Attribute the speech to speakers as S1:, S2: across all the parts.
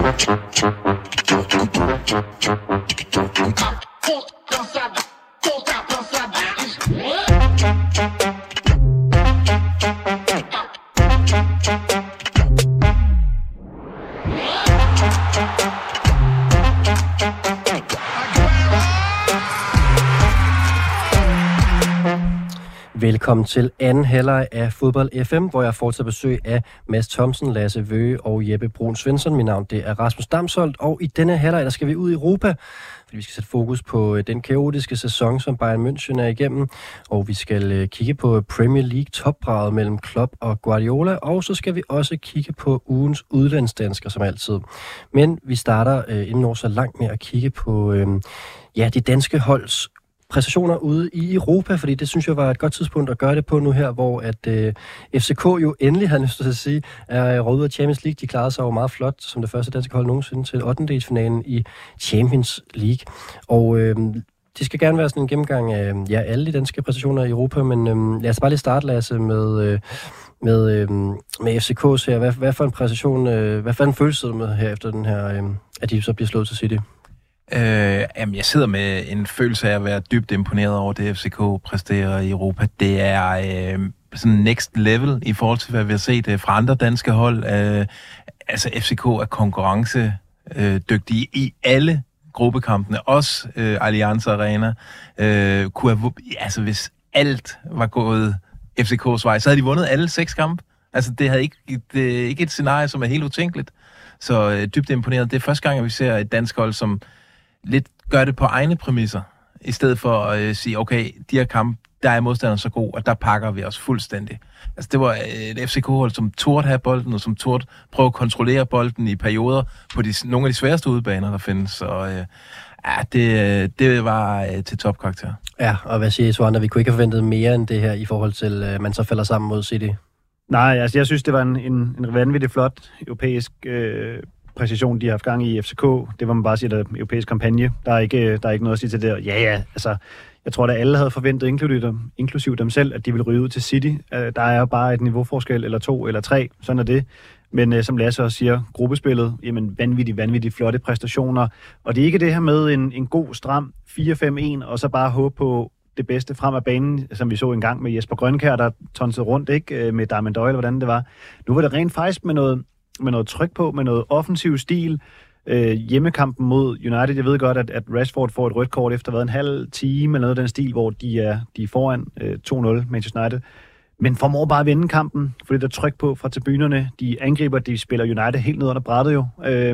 S1: Velkommen til anden halvleg af Fodbold FM, hvor jeg får til besøg af Mads Thomsen, Lasse Vøge og Jeppe Brun Svensson. Mit navn det er Rasmus Damsholdt, og i denne halvleg der skal vi ud i Europa, fordi vi skal sætte fokus på den kaotiske sæson, som Bayern München er igennem, og vi skal kigge på Premier League topbraget mellem Klopp og Guardiola, og så skal vi også kigge på ugens udlandsdansker som altid. Men vi starter inden år så langt med at kigge på de danske holds præstationer ude i Europa, fordi det synes jeg var et godt tidspunkt at gøre det på nu her, hvor at FCK jo endelig, har lyst til at sige, er røget ud af Champions League. De klarede sig jo meget flot som det første danske hold nogensinde til 8. i Champions League. Og det skal gerne være sådan en gennemgang af alle de danske præstationer i Europa, men lad os bare lige starte, Lasse, med FCK's her. Hvad for en præstation, hvad for en følelse med her efter den her, at de så bliver slået til City?
S2: Jeg sidder med en følelse af at være dybt imponeret over det, FCK præsterer i Europa. Det er sådan next level i forhold til, hvad vi har set fra andre danske hold. FCK er konkurrencedygtige i alle gruppekampene, også Allianz Arena. Hvis alt var gået FCK's vej, så havde de vundet alle 6 kampe. Altså, det er ikke et scenarie, som er helt utænkeligt. Så dybt imponeret. Det er første gang, at vi ser et dansk hold, som lidt gør det på egne præmisser, i stedet for at sige, okay, de her kampe, der er modstanderen så god, og der pakker vi os fuldstændig. Altså, det var et FCK-hold, som turde have bolden, og som turde prøve at kontrollere bolden i perioder på nogle af de sværeste udebaner, der findes. Og det var til topkarakter. Ja,
S1: og hvad siger I, Swander? Vi kunne ikke have forventet mere end det her, i forhold til, at man så falder sammen mod City.
S3: Nej, altså jeg synes, det var en vanvittig flot europæisk præcision, de har haft gang i FCK. Det var man bare sige, der er europæisk kampagne. Der er ikke noget at sige til det. Altså, jeg tror, at alle havde forventet, inklusive dem selv, at de ville ryge ud til City. Der er jo bare et niveauforskel, eller 2 eller 3. Sådan er det. Men som Lasse også siger, gruppespillet, jamen vanvittigt flotte præstationer. Og det er ikke det her med en god, stram 4-5-1, og så bare håbe på det bedste frem af banen, som vi så engang med Jesper Grønkjær, der tonsede rundt, ikke? Med Darmen Doyle, hvordan det var. Nu var det rent faktisk med noget tryk på, med noget offensiv stil. Hjemmekampen mod United, jeg ved godt, at Rashford får et rødt kort efter en halv time, eller noget af den stil, hvor de er foran 2-0 Manchester United. Men formår bare at vinde kampen, fordi der er tryk på fra tribunerne. De angriber, de spiller United helt ned under brættet jo.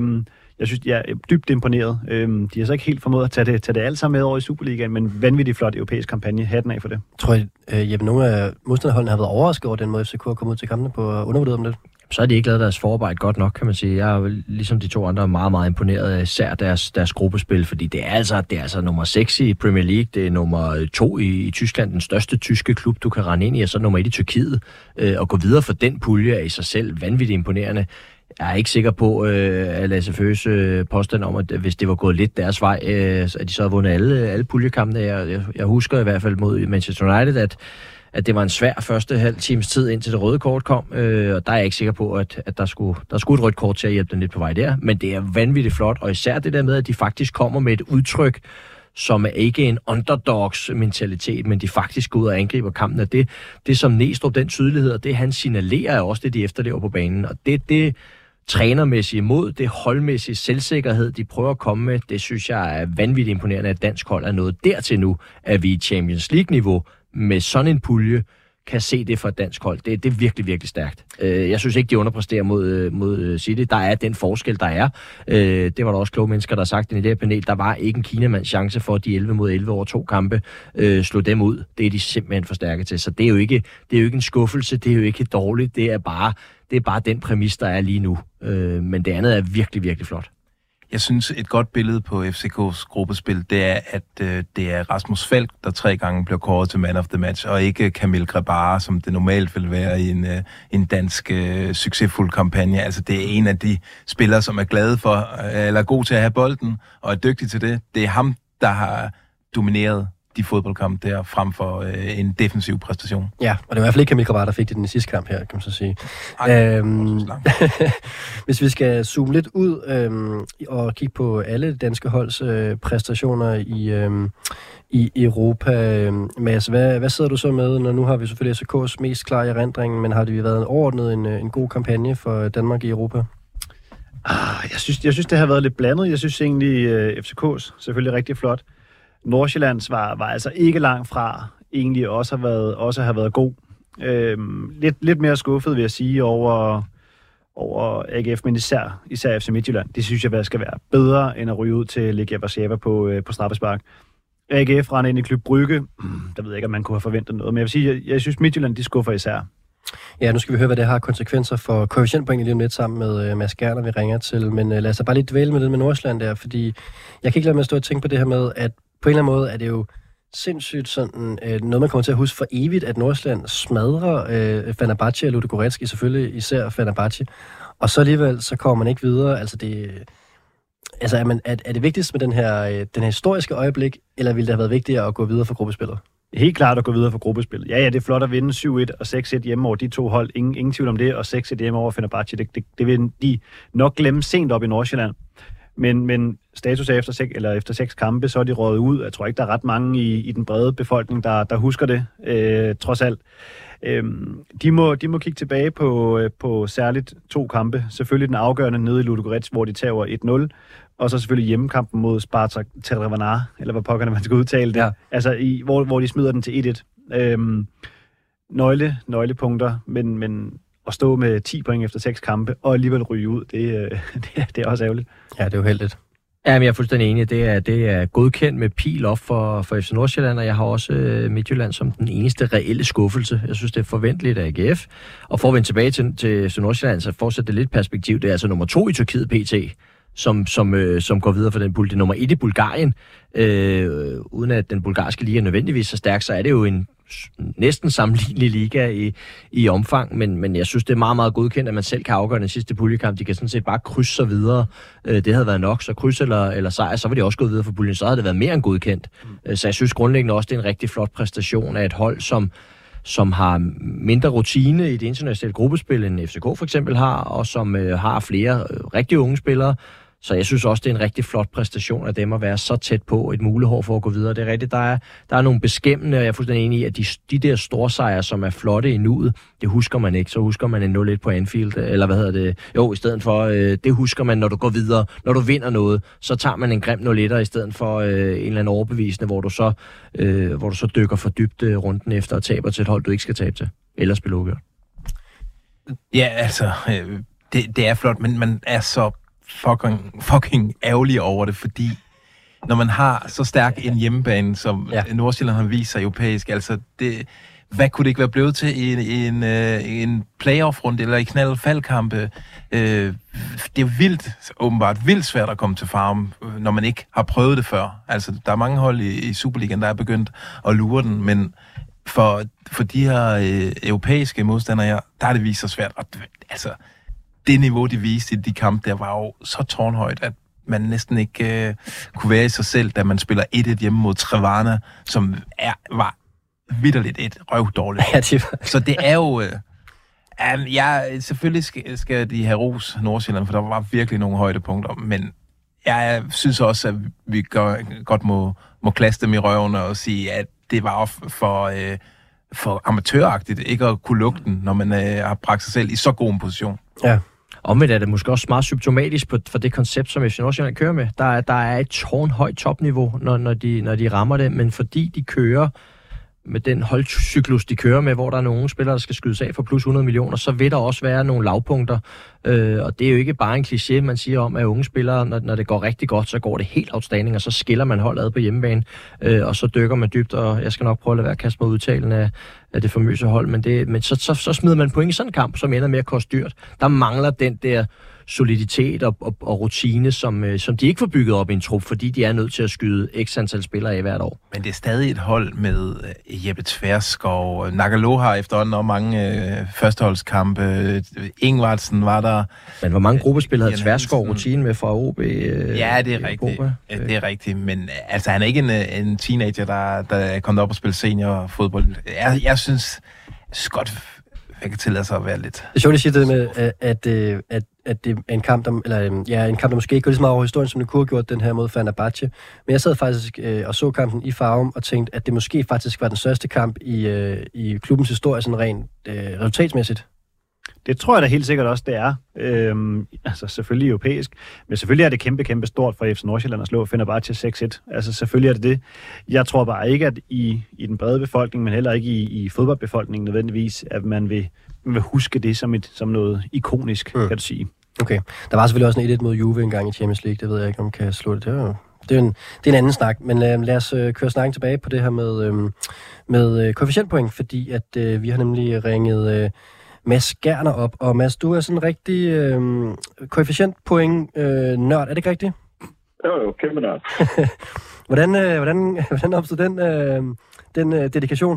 S3: Jeg synes, jeg er dybt imponeret. De har så ikke helt formået at tage det alt sammen med over i Superligaen, men vanvittigt flot europæisk kampagne. Hatten af for det.
S1: Tror jeg, Jeppe, nogle af modstanderholdene har været overrasket over den måde, FCK har kommet ud til kampene på undervurderet om det?
S4: Så har de ikke lavet deres forarbejde godt nok, kan man sige. Jeg er jo, ligesom de to andre, meget, meget imponeret af især deres gruppespil, fordi det er altså nummer 6 i Premier League, det er nummer 2 i Tyskland, den største tyske klub, du kan rende ind i, og så nummer 1 i Tyrkiet. Og gå videre for den pulje er i sig selv vanvittigt imponerende. Jeg er ikke sikker på, at Lasse Vøges påstand om, at hvis det var gået lidt deres vej, at de så havde vundet alle puljekampene. Jeg husker i hvert fald mod Manchester United, at det var en svær første halv times tid, indtil det røde kort kom, og der er jeg ikke sikker på, at der skulle et rødt kort til at hjælpe dem lidt på vej der. Men det er vanvittigt flot, og især det der med, at de faktisk kommer med et udtryk, som er ikke en underdogs mentalitet, men de faktisk går ud og angriber kampen. Og det som Næstrup, den tydelighed, og det han signalerer, er også det, de efterlever på banen. Og det trænermæssige mod, det holdmæssige selvsikkerhed, de prøver at komme med, det synes jeg er vanvittigt imponerende, at dansk hold er nået dertil nu, at vi i Champions League-niveau med sådan en pulje kan se det for et dansk hold. Det er virkelig, virkelig stærkt. Jeg synes ikke, de underpresterer mod City. Der er den forskel, der er. Det var der også kloge mennesker, der har sagt i det her panel. Der var ikke en Kinamands chance for, at de 11 mod 11 over 2 kampe slog dem ud. Det er de simpelthen for stærke til. Så det er jo ikke en skuffelse. Det er jo ikke dårligt. Det er bare den præmis, der er lige nu. Men det andet er virkelig, virkelig flot.
S2: Jeg synes, et godt billede på FCK's gruppespil, det er, at det er Rasmus Falk, der 3 gange bliver kåret til man of the match, og ikke Kamil Grabara, som det normalt vil være i en dansk succesfuld kampagne. Altså, det er en af de spillere, som er glade for, eller god til at have bolden, og er dygtig til det. Det er ham, der har domineret de fodboldkampe der, frem for en defensiv præstation.
S1: Ja, og det var i hvert fald ikke Kamil Grabara, der fik det den sidste kamp her, kan man så sige. Hvis vi skal zoome lidt ud og kigge på alle danske holds præstationer i Europa. Mads, hvad sidder du så med, når nu har vi selvfølgelig FCK's mest klare i erindringen, men har det været overordnet en god kampagne for Danmark i Europa?
S3: Jeg synes, det har været lidt blandet. Jeg synes egentlig, FCK's selvfølgelig rigtig flot. Nordsjællands var altså ikke langt fra egentlig også har været god. Lidt mere skuffet, vil jeg sige, over AGF, men især FC Midtjylland. Det synes jeg skal være bedre, end at ryge ud til Legia Warszawa på straffespark. AGF rendte ind i Klub Brygge. Der ved jeg ikke, om man kunne have forventet noget, men jeg vil sige, jeg synes Midtjylland, de skuffer især.
S1: Ja, nu skal vi høre, hvad det har konsekvenser for koefficientpoint lige om lidt sammen med Mads Gerner, vi ringer til. Men lad os bare lige dvæle med det med Nordsjælland der, fordi jeg kan ikke lade mig at stå og tænke på det her med, at på en eller anden måde er det jo sindssygt sådan noget, man kommer til at huske for evigt, at Nordsjælland smadrer Fenerbahce og Ludogorets, selvfølgelig især Fenerbahce. Og så alligevel, så kommer man ikke videre. Altså, er det vigtigst med den her historiske øjeblik, eller ville det have været vigtigere at gå videre for gruppespillet?
S3: Helt klart at gå videre for gruppespillet. Ja, det er flot at vinde 7-1 og 6-1 hjemme over de to hold. Ingen tvivl om det, og 6-1 hjemme over Fenerbahce. Det vil de nok glemme sent op i Nordsjælland. Men status er efter 6 kampe, så er de røget ud. Jeg tror ikke, der er ret mange i den brede befolkning, der husker det, trods alt. De må kigge tilbage på særligt 2 kampe. Selvfølgelig den afgørende nede i Ludogorets, hvor de tager 1-0. Og så selvfølgelig hjemmekampen mod Spartak Trnava, eller hvad pokkerne man skal udtale det. Ja. Altså, hvor de smider den til 1-1. Nøglepunkter, men at stå med 10 point efter 6 kampe, og alligevel ryge ud, det er også ærgerligt.
S1: Ja, det er jo heldigt.
S4: Ja, men jeg er fuldstændig enig. Det er godkendt med pil op for FC Nordsjælland, og jeg har også Midtjylland som den eneste reelle skuffelse. Jeg synes, det er forventeligt af AGF. Og for at vende tilbage til FC Nordsjælland, så fortsætter det lidt perspektiv. Det er altså nummer 2 i Tyrkiet PT, som går videre for den pulje. Det er nummer 1 i Bulgarien. Uden at den bulgarske liga nødvendigvis så stærk, så er det jo en næsten sammenlignelig liga i omfang, men jeg synes, det er meget, meget godkendt, at man selv kan afgøre den sidste puljekamp. De kan sådan set bare krydse sig videre. Det havde været nok, så kryds eller sejr, så var de også gået videre for puljen, så havde det været mere end godkendt. Så jeg synes grundlæggende også, det er en rigtig flot præstation af et hold, som har mindre rutine i det internationale gruppespil, end FCK for eksempel har, og som har flere rigtig unge spillere. Så jeg synes også, det er en rigtig flot præstation af dem at være så tæt på et mulighår for at gå videre. Det er rigtigt, der er nogle beskæmmende, og jeg er fuldstændig enig i, at de der storsejre, som er flotte i nuet, det husker man ikke. Så husker man en 0-1 på Anfield, eller hvad hedder det? Jo, i stedet for, det husker man, når du går videre. Når du vinder noget, så tager man en grim 0-1'er i stedet for en eller anden overbevisende, hvor du så dykker for dybt runden efter og taber til et hold, du ikke skal tabe til. Eller spille uafgjort.
S2: Ja, altså, det er flot, men man er så fucking ærgerlig over det, fordi når man har så stærk en hjemmebane, som Nordsjælland har vist sig europæisk, altså hvad kunne det ikke være blevet til i en playoff-runde eller i knald-faldkampe? Det er jo vildt svært at komme til farm, når man ikke har prøvet det før. Altså, der er mange hold i Superligaen, der er begyndt at lure den, men for de her europæiske modstandere, der er det vist så svært. Og, altså, det niveau, de viste i de kampe, der var jo så tårnhøjt, at man næsten ikke kunne være i sig selv, da man spiller 1-1 hjemme mod Trevana, som var vitterligt et røvdårligt.
S1: Ja,
S2: så det er jo... selvfølgelig skal de have ros Nordsjælland, for der var virkelig nogle højdepunkter, men jeg synes også, at vi godt må klasse dem i røven og sige, at det var for amatøragtigt ikke at kunne lukke den, når man har bragt sig selv i så god en position.
S4: Ja. Omvendt er det måske også meget symptomatisk for det koncept, som FC Nordsjælland kører med. Der er et tårnhøjt topniveau, når de rammer det, men fordi de kører med den holdcyklus, de kører med, hvor der er nogle spillere, der skal skydes af for plus 100 millioner, så vil der også være nogle lavpunkter. Og det er jo ikke bare en kliché, man siger om, at unge spillere, når det går rigtig godt, så går det helt outstanding, og så skiller man holdet ad på hjemmebane, og så dykker man dybt, og jeg skal nok prøve at lade være at kaste mig udtalen af det famøse hold, men så smider man point i sådan en kamp, som ender med at koste dyrt. Der mangler den der soliditet og rutine, som de ikke får bygget op i en trup, fordi de er nødt til at skyde x antal spillere af hvert år.
S2: Men det er stadig et hold med Jeppe Tverskov, Nagalo har efterhånden og mange førsteholdskampe, Ingvartsen var der.
S4: Men hvor mange gruppespil havde Tverskov rutine med fra OB?
S2: Ja, det er rigtigt. Det er rigtigt, men altså han er ikke en teenager, der er kommet op og spille seniorfodbold. Jeg synes godt, jeg kan tillade sig at være lidt...
S1: Det er sjovt, at sige det med, at det er en kamp, der måske ikke går lige så meget over historien, som det kunne have gjort den her mod Fenerbahce. Men jeg sad faktisk og så kampen i Farum og tænkte, at det måske faktisk var den største kamp i klubbens historie, sådan rent resultatsmæssigt.
S3: Det tror jeg da helt sikkert også, det er. Altså selvfølgelig europæisk, men selvfølgelig er det kæmpe stort for FC Nordsjælland at slå Fenerbahce 6-1. Altså selvfølgelig er det det. Jeg tror bare ikke, at i den brede befolkning, men heller ikke i fodboldbefolkningen nødvendigvis, at man vil huske det som noget ikonisk, kan du sige.
S1: Okay. Der var selvfølgelig også en 1-1 mod Juve engang i Champions League. Det ved jeg ikke, om man kan slå det. Det er en anden snak, men lad os køre snakken tilbage på det her med koefficientpoint, fordi at vi har nemlig ringet... Mads Gerner op. Og Mads, du er sådan en rigtig koefficientpoint-nørd. Er det ikke rigtigt?
S5: Jo, kæmpe nørd.
S1: hvordan opstod den dedikation?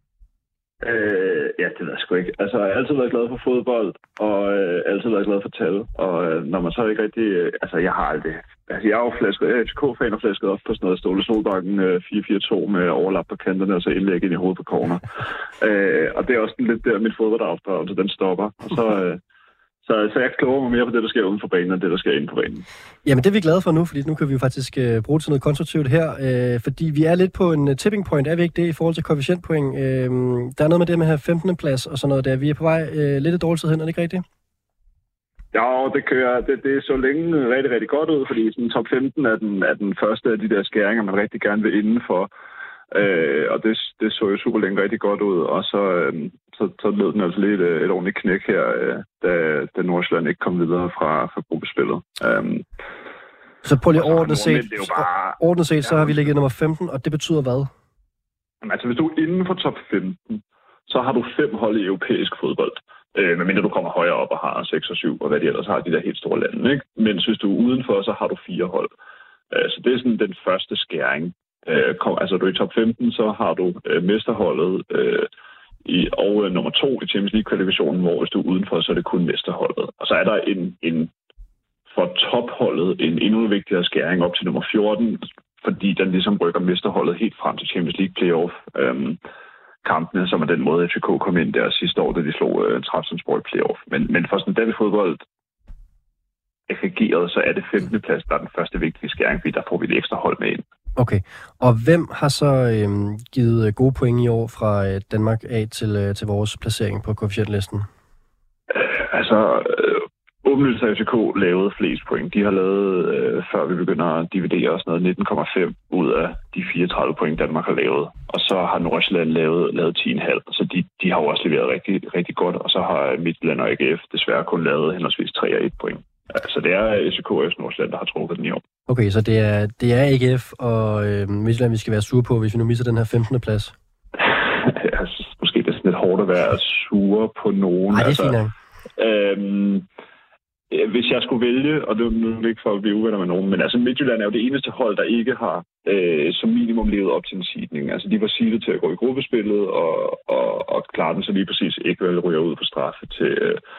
S5: Ja, det ved jeg sgu ikke. Altså, jeg har altid været glad for fodbold, og altid været glad for tal. Og når man så ikke rigtig... Altså, jeg har aldrig... Altså, jeg er jo FCK-fan og flasket op på sådan noget Ståle Solbakken 4-4-2 med overlap på kanterne og så indlæg ind i hovedet på corner. Og det er også lidt der, mit fodboldafdragelse, den stopper. Og så jeg kloger mig mere på det, der sker uden for banen, end det, der sker inde på banen. Jamen,
S1: det er vi glade for nu, fordi nu kan vi jo faktisk bruge til noget konstruktivt her, fordi vi er lidt på en tipping point, er vi ikke det, i forhold til koefficientpoint? Der er noget med det med at have 15. plads og sådan noget der. Vi er på vej lidt et dårligt tid hen, er det ikke rigtigt?
S5: Ja, det kører. Det så længe rigtig, rigtig godt ud, fordi sådan, top 15 er den første af de der skæringer, man rigtig gerne vil indenfor. Og det så jo super længe rigtig godt ud, og så lød den altså lidt et ordentligt knæk her, da Nordsjælland ikke kom videre fra gruppespillet.
S1: Så på lige ordnet set, så har vi ligget nummer 15, og det betyder hvad?
S5: Altså, hvis du er inden for top 15, så har du 5 hold i europæisk fodbold. Medmindre du kommer højere op og har 6 og 7, og hvad de ellers har, de der helt store lande, ikke? Men hvis du er udenfor, så har du 4 hold. Så det er sådan den første skæring. Altså, du er i top 15, så har du mesterholdet og nummer 2 i Champions League-kvalifikationen, hvor hvis du er udenfor, så er det kun mesterholdet. Og så er der en for topholdet en endnu vigtigere skæring op til nummer 14, fordi den ligesom rykker mesterholdet helt frem til Champions League playoff. Kampene, som er den måde, FCK kom ind der sidste år, da de slog Trabzonspor i playoff. Men for sådan dansk fodbold aggregeret, så er det 15. plads, der er den første vigtige skæring, fordi der får vi et ekstra hold med ind.
S1: Okay. Og hvem har så givet gode point i år fra Danmark af til vores placering på koefficientlisten?
S5: Åbenlyst har FCK lavet flest point. De har lavet, før vi begynder at dividere, sådan noget 19,5 ud af de 34 point, Danmark har lavet. Og så har Nordsjælland lavet 10,5. Så de har jo også leveret rigtig, rigtig godt. Og så har Midtjylland og AGF desværre kun lavet henholdsvis 3 og 1 point. Så det er FCK og FC Nordsjælland, der har trukket den i år.
S1: Okay, så det er AGF og Midtjylland, vi skal være sure på, hvis vi nu misser den her 15. plads?
S5: Jeg synes måske, det er sådan lidt hårdt at være sure på nogen.
S1: Nej, det er fint.
S5: Hvis jeg skulle vælge, og det er ikke for at blive uvenner med nogen, men altså Midtjylland er jo det eneste hold, der ikke har som minimum levet op til en seedning. Altså de var seedet til at gå i gruppespillet og klare den, så lige præcis ikke vel ryger ud på straffe til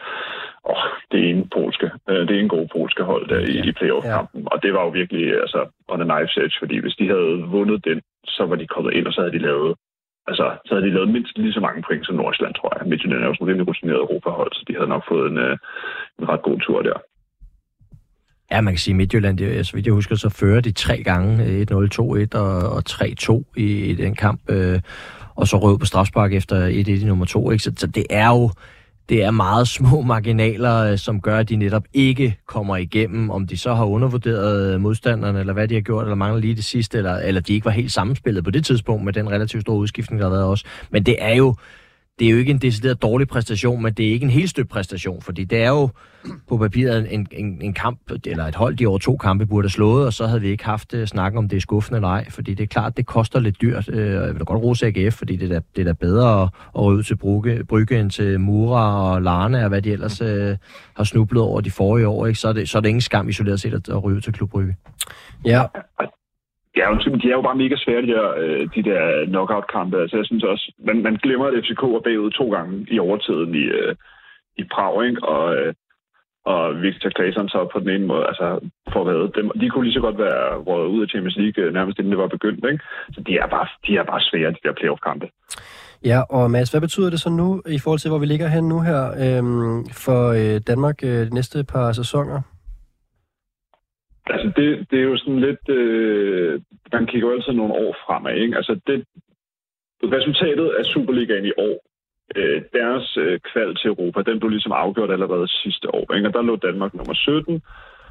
S5: det ene gode polske hold der i playoff-kampen. Og det var jo virkelig on a knife's edge, fordi hvis de havde vundet den, så var de kommet ind, og så havde de lavet mindst lige så mange point som Nordsjælland, tror jeg. Midtjylland er jo sådan en rimelig rutineret Europahold, så de havde nok fået en ret god tur der.
S4: Ja, man kan sige, at Midtjylland, så vidt jeg husker, så fører de 3 gange 1-0, 2-1 og 3-2 i den kamp, og så rød på strafspark efter 1-1 i nummer 2. Ikke? Så det er meget små marginaler, som gør, at de netop ikke kommer igennem, om de så har undervurderet modstanderne, eller hvad de har gjort, eller mangler lige det sidste, eller de ikke var helt sammenspillet på det tidspunkt med den relativt store udskiftning, der har været også. Men det det er jo ikke en decideret dårlig præstation, men det er ikke en helt støbt præstation, fordi det er jo på papiret en kamp, eller et hold, de over 2 kampe burde have slået, og så havde vi ikke haft snakken om det er skuffende eller ej, fordi det er klart, det koster lidt dyrt. Jeg vil da godt rose AGF, fordi det er da bedre at ryge ud til Brygge end til Mura og Larne, og hvad de ellers har snublet over de forrige år, ikke? Så er det ingen skam isoleret set at ryge ud til Klub Brygge.
S1: Ja.
S5: De er jo bare mega svære, de der knockout-kampe. Altså, jeg synes også, man glemmer, at FCK er bagud 2 gange i overtiden i Prag, ikke? Og Victor Claesson så på den ene måde, altså for hvad, de kunne lige så godt være røget ud af Champions League nærmest inden det var begyndt, ikke? Så de er bare svære, de der playoff-kampe.
S1: Ja, og Mads, hvad betyder det så nu, i forhold til, hvor vi ligger hen nu her, for Danmark de næste par sæsoner?
S5: Altså, det er jo sådan lidt... man kigger jo altid nogle år fremad, ikke? Altså, resultatet af Superligaen i år, deres kval til Europa, den blev ligesom afgjort allerede sidste år, ikke? Og der lå Danmark nummer 17,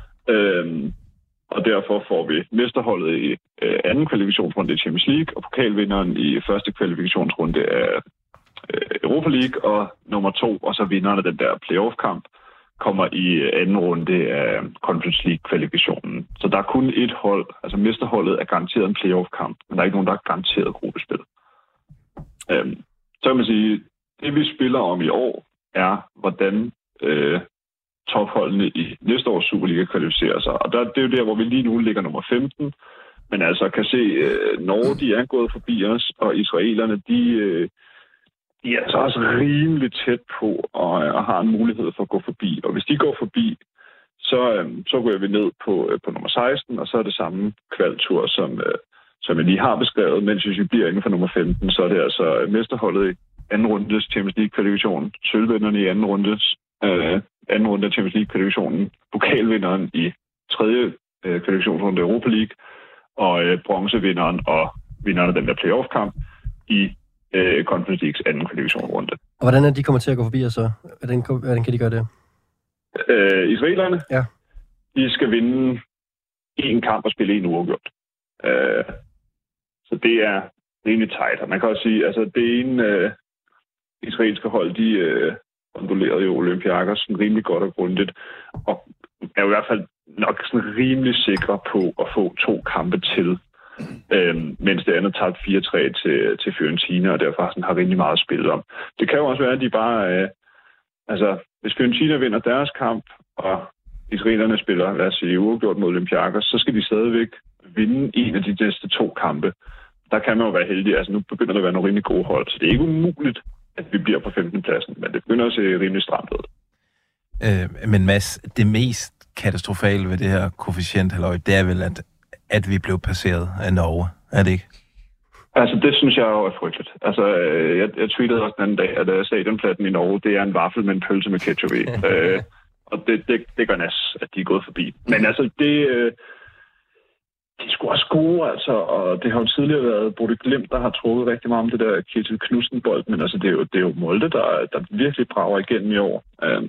S5: og derfor får vi mesterholdet i anden kvalifikationsrunde i Champions League, og pokalvinderen i første kvalifikationsrunde af Europa League, og nummer 2, og så vinderen af den der playoff-kamp, kommer i anden runde af Conference League-kvalifikationen. Så der er kun et hold, altså mesterholdet er garanteret en playoff-kamp, men der er ikke nogen, der er garanteret gruppespil. Så kan man sige, det vi spiller om i år, er, hvordan topholdene i næste års Superliga kvalificerer sig. Og det er jo der, hvor vi lige nu ligger nummer 15, men altså kan se, Norge, de er gået forbi os, og israelerne, de er altså også rimelig tæt på og har en mulighed for at gå forbi. Og hvis de går forbi, så går vi ned på nummer 16, og så er det samme kvaltur, som jeg lige har beskrevet. Mens hvis vi bliver inden for nummer 15, så er det altså mesterholdet i anden rundes Champions League-kvalifikationen, sølvvinderne i anden runde af Champions League-kvalifikationen, pokalvinderen i tredje kvalifikationsrunde Europa League, og bronzevinderen og vinderen af den der playoff-kamp i Conference Leagues anden kvalifikationsrunde.
S1: Og hvordan er de kommer til at gå forbi os så? Hvordan kan de gøre det?
S5: Israelerne?
S1: Ja.
S5: De skal vinde 1 kamp og spille 1 uafgjort. Så det er rimelig tight. Og man kan også sige, altså det ene israelske hold, de kondolerede jo Olympiakos rimelig godt og grundigt, og er jo i hvert fald nok sådan rimelig sikre på at få 2 kampe til. Mens det andet tager 4-3 til Fiorentina, og derfor har rimelig meget at spille om. Det kan jo også være, at de bare... hvis Fiorentina vinder deres kamp, og israelerne spiller, lad os sige, uafgjort mod Olympiakos, så skal de stadigvæk vinde en af de næste 2 kampe. Der kan man jo være heldig. Altså, nu begynder der at være nogle rimelig gode hold, så det er ikke umuligt, at vi bliver på 15. pladsen, men det begynder at se rimelig stramt ud.
S2: Men Mads, det mest katastrofale ved det her koefficient-halløj, det er vel, at vi blev passeret af Norge, er det ikke?
S5: Altså, det synes jeg jo er frygteligt. Altså, jeg tweetede også den anden dag, at stadionplatten i Norge, det er en vaffel med en pølse med ketchup i. Og det gør nas, at de er gået forbi. Men altså, de er sgu også gode, altså, og det har jo tidligere været Bodø Glimt, der har trukket rigtig meget om det der Kjetil Knudsen-bold, men altså, det er jo Molde, der virkelig brager igennem i år.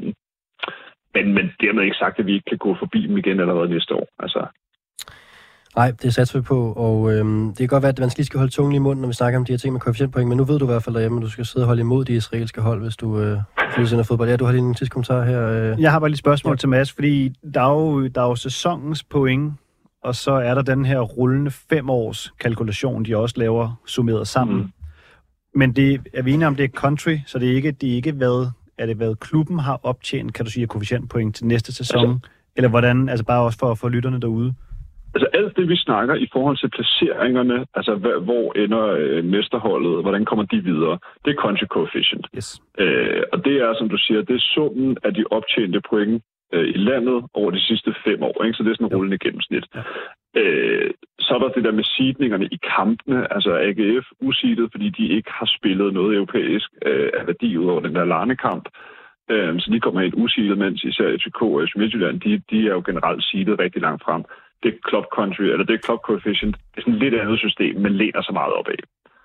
S5: Men dermed ikke sagt, at vi ikke kan gå forbi dem igen allerede næste år. Altså.
S1: Nej, det satser vi på, og det kan godt være, at man lige skal holde tungen i munden, når vi snakker om de her ting med koefficientpoint, men nu ved du i hvert fald derhjemme, at du skal sidde og holde imod de israelske hold, hvis du følger fodbold. Ja, du har lige en sidste kommentar her.
S3: Jeg har bare lige et spørgsmål til Mads, fordi der er jo sæsonens point, og så er der den her rullende 5-års kalkulation, de også laver summeret sammen. Men det er vi enige om, det er country, så det er ikke hvad klubben har optjent, kan du sige, koefficientpoint til næste sæson, eller hvordan, altså bare også for lytterne derude?
S5: Altså alt det, vi snakker i forhold til placeringerne, altså hvor ender mesterholdet, hvordan kommer de videre, det er country coefficient.
S3: Yes.
S5: Og det er, som du siger, det er summen af de optjente point i landet over de sidste 5 år, ikke? Så det er sådan en rullende gennemsnit. Ja. Så er der det der med seedningerne i kampene, altså AGF useedet, fordi de ikke har spillet noget europæisk af værdi ud over den der Larne-kamp. Så de kommer helt useedet, mens især FCK og FC Midtjylland, de er jo generelt seedet rigtig langt frem. Det club country, eller det club coefficient, det er sådan et lidt andet system, men læner så meget opad.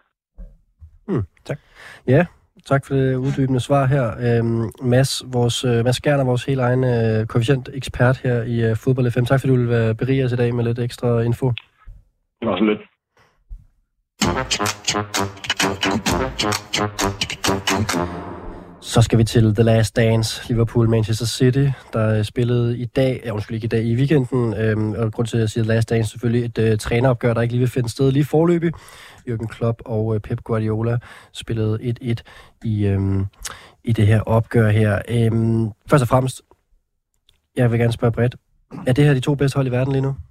S1: Tak. Ja, tak for det uddybende svar her. Mads Gerner, vores helt egen koefficient-ekspert her i Fodbold FM. Tak fordi du vil berige os i dag med lidt ekstra info.
S5: Det var så lidt.
S1: Så skal vi til The Last Dance, Liverpool-Manchester City, der spillede i dag, ikke i dag, i weekenden, og grund til at jeg siger The Last Dance, selvfølgelig et træneropgør, der ikke lige vil finde sted lige forløbig. Jürgen Klopp og Pep Guardiola spillede 1-1 i det her opgør her. Først og fremmest, jeg vil gerne spørge bredt, er det her de 2 bedste hold i verden lige nu?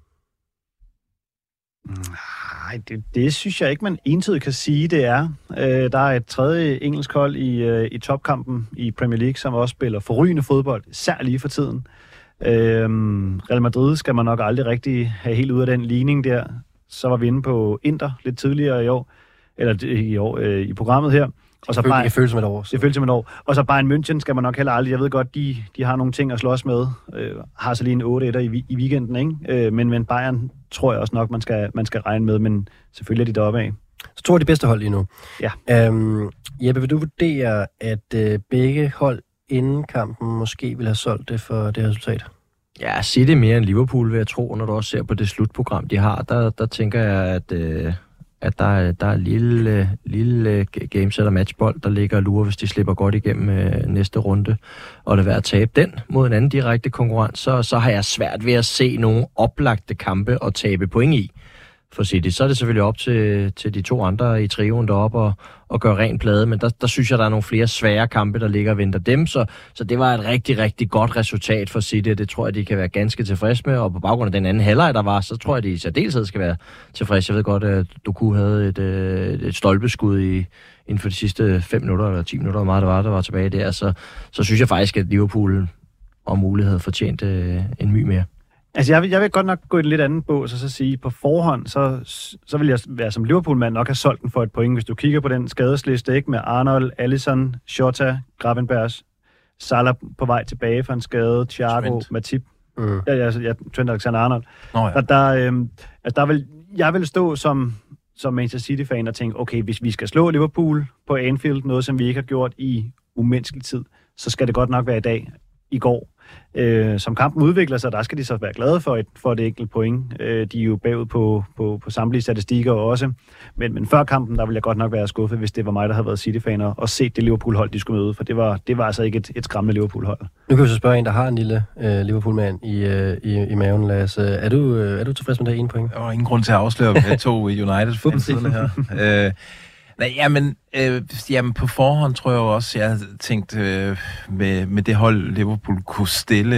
S3: Nej, det synes jeg ikke, man entydigt kan sige, det er. Der er et tredje engelsk hold i topkampen i Premier League, som også spiller forrygende fodbold, især lige for tiden. Real Madrid skal man nok aldrig rigtig have helt ud af den ligning der. Så var vi inde på Inter lidt tidligere i år, i programmet her. Og så
S1: det føles som et år.
S3: Det føles som et år. Og så Bayern München skal man nok heller aldrig. Jeg ved godt, de har nogle ting at slås med. Har så lige en 8-1'er i weekenden, ikke? Men Bayern tror jeg også nok, man skal regne med. Men selvfølgelig er de deroppe af.
S1: Så 2 af de bedste hold lige nu.
S3: Ja.
S1: Jeppe, vil du vurdere, at begge hold inden kampen måske vil have solgt det for det resultat?
S4: Ja, City mere end Liverpool, vil jeg tro, når du også ser på det slutprogram, de har. Der tænker jeg, at der er lille gameset og matchbold, der ligger og lurer, hvis de slipper godt igennem næste runde. Og det er værd at tabe den mod en anden direkte konkurrent, så har jeg svært ved at se nogle oplagte kampe og tabe point i for City. Så er det selvfølgelig op til de 2 andre i trioen deroppe og gøre ren plade, men der synes jeg, der er nogle flere svære kampe, der ligger og venter dem, så det var et rigtig, rigtig godt resultat for City, og det tror jeg, de kan være ganske tilfredse med, og på baggrund af den anden halvleg, der var, så tror jeg, de i særdeleshed skal være tilfredse. Jeg ved godt, at Doku havde et stolpeskud inden for de sidste 5 minutter, eller 10 minutter, hvor meget der var tilbage der, så synes jeg faktisk, at Liverpool om mulighed fortjente en my mere.
S3: Altså, jeg vil godt nok gå i en lidt anden bås og så sige, på forhånd, så vil jeg være som Liverpool-mand nok have solgt den for et point. Hvis du kigger på den skadesliste, ikke, med Arnold, Alisson, Jota, Gravenberch, Salah på vej tilbage fra en skade, Thiago, Matip. Trent Alexander-Arnold. Jeg vil stå som Manchester City-fan og tænke, okay, hvis vi skal slå Liverpool på Anfield, noget som vi ikke har gjort i umenneskelig tid, så skal det godt nok være i dag, i går. Som kampen udvikler sig, der skal de så være glade for et enkelt point. De er jo bagud på samtlige statistikker også. Men før kampen, der ville jeg godt nok være skuffet, hvis det var mig, der havde været City-faner og set det Liverpool-hold, de skulle møde. For det var altså ikke et skræmmende Liverpool-hold. Nu
S1: kan vi så spørge en, der har en lille Liverpool-mand i maven, Lasse. Er du tilfreds med det ene point?
S2: Der var ingen grund til at afsløre med 2 United-fansene her. Jamen på forhånd tror jeg også, jeg havde tænkt med det hold Liverpool kunne stille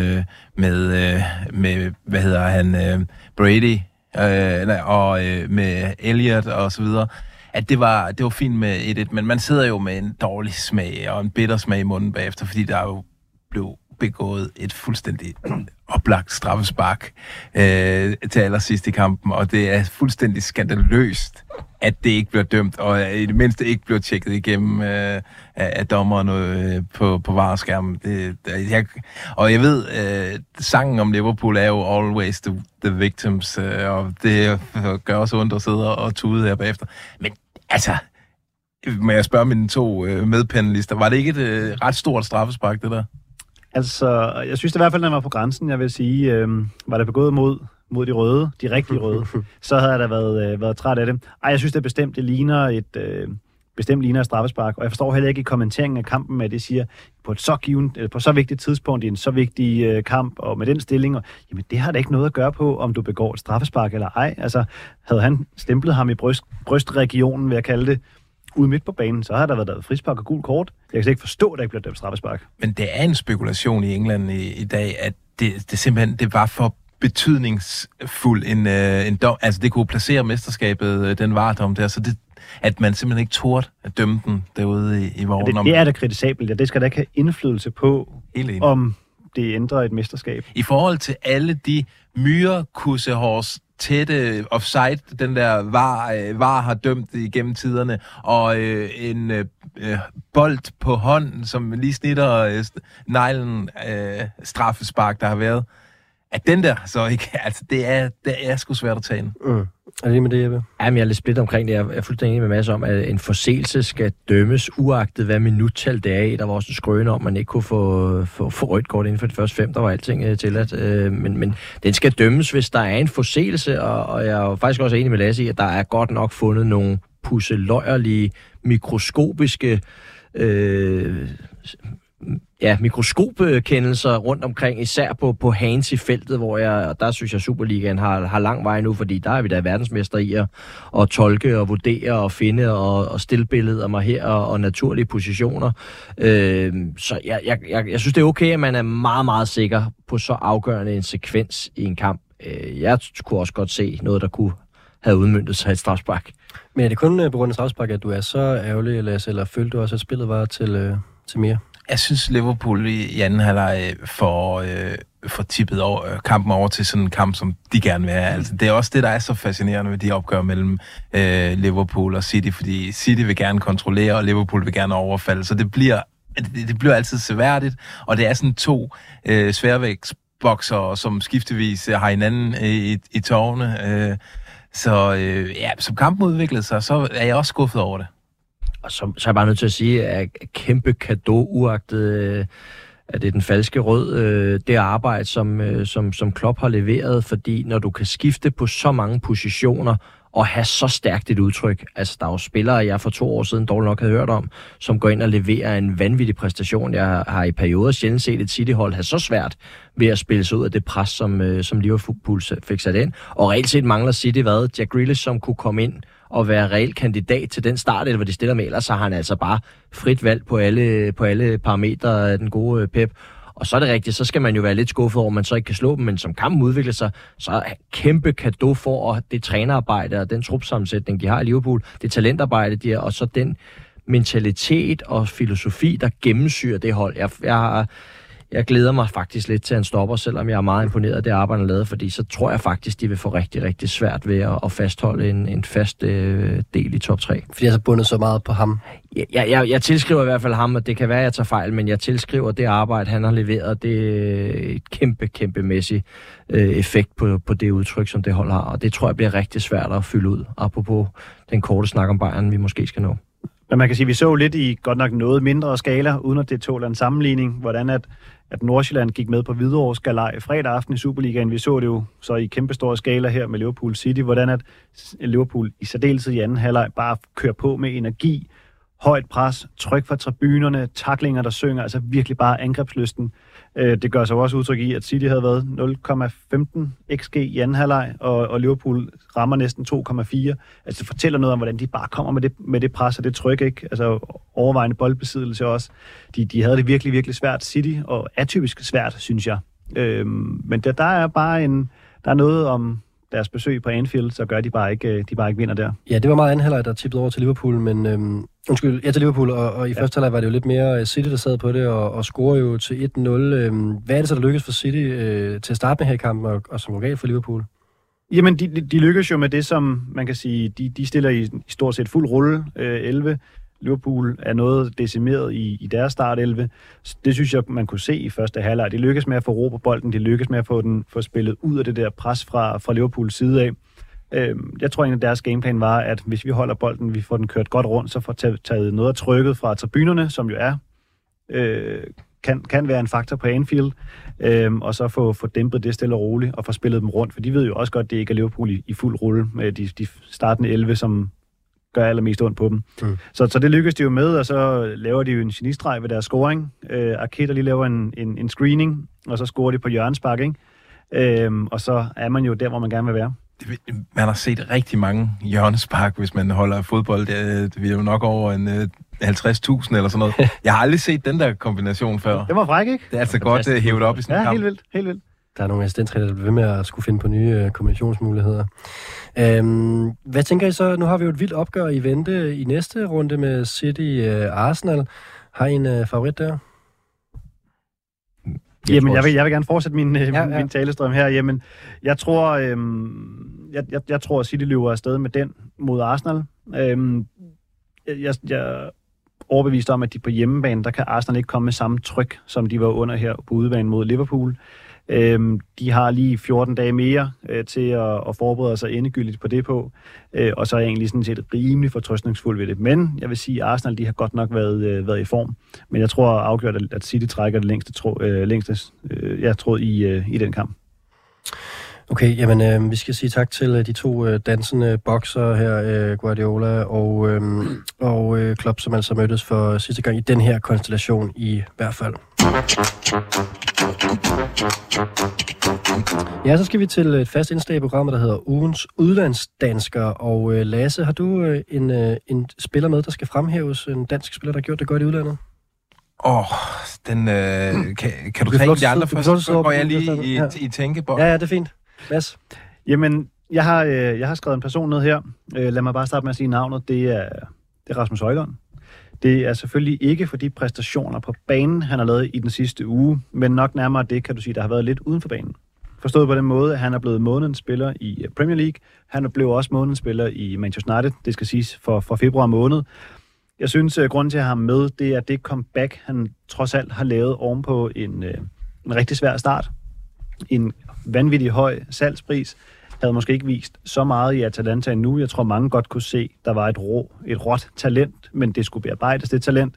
S2: med hvad hedder han, Brady og med Elliot og så videre, at det var fint med 1-1, men man sidder jo med en dårlig smag og en bitter smag i munden bagefter, fordi der jo blev begået et fuldstændig oplagt straffespark til allersidst i kampen, og det er fuldstændig skandaløst, at det ikke bliver dømt, og i det mindste ikke bliver tjekket igennem af dommerne på VAR-skærmen. Og jeg ved, sangen om Liverpool er jo always the victims, og det gør også ondt at sidde og tude her bagefter. Men altså, må jeg spørge mine 2 medpanelister, var det ikke et ret stort straffespark, det der?
S3: Altså, jeg synes det i hvert fald, den var på grænsen, jeg vil sige. Var det begået mod de røde, de rigtige røde, så havde jeg da været træt af det. Jeg synes det bestemt, det ligner et straffespark, og jeg forstår heller ikke i kommenteringen af kampen, at det siger, på så vigtigt tidspunkt i en så vigtig kamp, og med den stilling, og, jamen det har da ikke noget at gøre på, om du begår et straffespark eller ej. Altså, havde han stemplet ham i brystregionen, vil jeg kalde det, ude midt på banen, så har der været frispark og gul kort. Jeg kan ikke forstå, at der ikke bliver dømt straffespark.
S2: Men det er en spekulation i England i dag, at det simpelthen det var for betydningsfuld en dom. Altså, det kunne placere mesterskabet, den VAR-dom der, så at man simpelthen ikke turde at dømme den derude i vognen.
S3: Ja, det er da kritisabelt, og det skal da ikke have indflydelse på, om det ændrer et mesterskab.
S2: I forhold til alle de myrekussehårs tætte offside, den der VAR har dømt igennem tiderne, og en bold på hånden, som lige snitter neglen straffespark, der har været, at den der så ikke, altså det er sgu svært at tage ind.
S1: Er det lige med det, Jeppe?
S4: Jamen, jeg er lidt splittet omkring det. Jeg er fuldstændig enig med Mads om, at en forseelse skal dømmes, uagtet hvad minuttal det er i. Der var også en skrøne om, at man ikke kunne få rødt kort inden for de første 5. Der var alting tilladt. Men den skal dømmes, hvis der er en forseelse, og jeg er faktisk også enig med Lasse i, at der er godt nok fundet nogle pusseløjerlige, mikroskopiske mikroskopkendelser rundt omkring, især på hands i feltet, hvor der synes jeg, Superligaen har lang vej nu, fordi der er vi da verdensmester i at tolke og vurdere og finde og stille billeder mig her og naturlige positioner. Så jeg synes, det er okay, at man er meget, meget sikker på så afgørende en sekvens i en kamp. Jeg kunne også godt se noget, der kunne have udmøntet sig et strafspark.
S1: Men er det kun på grund af strafspark, at du er så ærgerlig, Lasse, eller følte du også, at spillet var til mere?
S2: Jeg synes, Liverpool i anden halvleg får tippet kampen over til sådan en kamp, som de gerne vil have. Altså, det er også det, der er så fascinerende ved de opgør mellem Liverpool og City, fordi City vil gerne kontrollere, og Liverpool vil gerne overfalde. Så det bliver altid seværdigt, og det er sådan to sværvægtsbokser, som skiftevis har hinanden i tårne. Som kampen udviklede sig, så er jeg også skuffet over det.
S4: Og så er jeg bare nødt til at sige, at kæmpe cadeau, uagtet at det er den falske rød, det arbejde, som Klopp har leveret, fordi når du kan skifte på så mange positioner og have så stærkt et udtryk, altså der er jo spillere, jeg for 2 år siden dårligt nok havde hørt om, som går ind og leverer en vanvittig præstation. Jeg har i perioder sjældent set et City-hold have så svært ved at spille sig ud af det pres, som Liverpool fik sat ind. Og reelt set mangler City Jack Grealish, som kunne komme ind og være reelt kandidat til den start, eller hvor de stiller med, ellers så har han altså bare frit valg på alle parametre af den gode Pep. Og så er det rigtigt, så skal man jo være lidt skuffet over, at man så ikke kan slå dem, men som kampen udvikler sig, så er kæmpe cadeau for det trænerarbejde og den trupsammensætning, de har i Liverpool, det talentarbejde, de har, og så den mentalitet og filosofi, der gennemsyrer det hold. Jeg glæder mig faktisk lidt til, at han stopper, selvom jeg er meget imponeret af det arbejde, han lavede, fordi så tror jeg faktisk, de vil få rigtig, rigtig svært ved at fastholde en fast del i top 3.
S1: Fordi jeg har bundet så meget på ham.
S4: Jeg tilskriver i hvert fald ham, og det kan være, at jeg tager fejl, men jeg tilskriver det arbejde, han har leveret, det er et kæmpemæssigt effekt på det udtryk, som det hold har, og det tror jeg bliver rigtig svært at fylde ud, apropos den korte snak om Bayern, vi måske skal nå.
S3: Men man kan sige, at vi så lidt i godt nok noget mindre skala, uden at det tåler en sammenligning, hvordan at Nordsjælland gik med på Hvidovres galej fredag aften i Superligaen. Vi så det jo så i kæmpestor skala her med Liverpool City, hvordan at Liverpool i særdeleshed i anden halvleg bare kører på med energi, højt pres, tryk fra tribunerne, tacklinger, der synger, altså virkelig bare angrebslysten. Det gør sig også udtryk i, at City havde været 0,15 xg i anden halvleg, og Liverpool rammer næsten 2,4. Altså det fortæller noget om, hvordan de bare kommer med det pres og det tryk, ikke? Altså overvejende boldbesiddelse også. De havde det virkelig, virkelig svært, City, og atypisk svært, synes jeg. Men der er bare der er noget om deres besøg på Anfield, så gør de bare ikke vinder der. Ja,
S1: det var meget anden halvleg, der tippede over til Liverpool, men til Liverpool, og i første halvleg var det jo lidt mere City, der sad på det, og scorede jo til 1-0. Hvad er det så, der lykkedes for City til at starte med her i kampen, og som går galt for Liverpool?
S3: Jamen, de lykkes jo med det, som man kan sige, de stiller i stort set fuld rulle 11. Liverpool er noget decimeret i deres start 11. Det synes jeg, man kunne se i første halvleg. De lykkes med at få ro på bolden, de lykkes med at få spillet ud af det der pres fra Liverpools side af. Jeg tror, en af deres gameplan var, at hvis vi holder bolden, vi får den kørt godt rundt, så får taget noget af trykket fra tribunerne, som jo er kan være en faktor på Anfield, og så få dæmpet det stille og roligt, og få spillet dem rundt, for de ved jo også godt, at det ikke er Liverpool i fuld rulle med de startende 11, som gør allermest ondt på dem. Så det lykkes de jo med, og så laver de jo en genistreg ved deres scoring. Arqueta lige laver en screening, og så scorer de på hjørnespark, ikke? Og så er man jo der, hvor man gerne vil være.
S2: Man har set rigtig mange hjørnespark, hvis man holder fodbold. Vi er jo nok over en 50.000 eller sådan noget. Jeg har aldrig set den der kombination før.
S3: Det var fræk, ikke?
S2: Det er altså godt hævet op i sådan en kamp.
S3: Helt vildt.
S1: Der er nogle assistenttræner, der bliver ved med at skulle finde på nye kombinationsmuligheder. Hvad tænker I så? Nu har vi jo et vildt opgør i vente i næste runde med City Arsenal. Har I en favorit der?
S3: Jamen, jeg vil gerne fortsætte min talestrøm her. Jamen, jeg tror, jeg tror, at City løber afsted med den mod Arsenal. Jeg er overbevist om, at de på hjemmebane, der kan Arsenal ikke komme med samme tryk, som de var under her på udebane mod Liverpool. De har lige 14 dage mere til at forberede sig endegyldigt på det på, og så er jeg egentlig sådan set rimelig fortrøstningsfuld ved det. Men jeg vil sige, at Arsenal de har godt nok været i form, men jeg tror afgjort, at City trækker det længste tråd i den kamp.
S1: Okay, jamen vi skal sige tak til de to dansende bokser her, Guardiola og Klopp, som altså mødtes for sidste gang i den her konstellation i hvert fald. Ja, så skal vi til et fast indslag i programmet, der hedder Ugens Udlandsdansker. Og Lasse, har du en spiller med, der skal fremhæves? En dansk spiller, der har gjort det godt i udlandet?
S2: Kan du tage de andre først? Så går jeg lige i tænkebold.
S1: Ja, det er fint. Mads?
S3: Jamen, jeg har skrevet en person ned her. Lad mig bare starte med at sige navnet. Det er Rasmus Højlund. Det er selvfølgelig ikke for de præstationer på banen, han har lavet i den sidste uge, men nok nærmere det, kan du sige, der har været lidt uden for banen. Forstået på den måde, at han er blevet månedens spiller i Premier League. Han er blevet også månedens spiller i Manchester United, det skal siges for februar måned. Jeg synes, at grunden til at have ham med, det er det comeback, han trods alt har lavet ovenpå en rigtig svær start. En vanvittig høj salgspris. Havde måske ikke vist så meget i Atalanta endnu. Jeg tror, mange godt kunne se, der var et råt talent, men det skulle bearbejdes, det talent.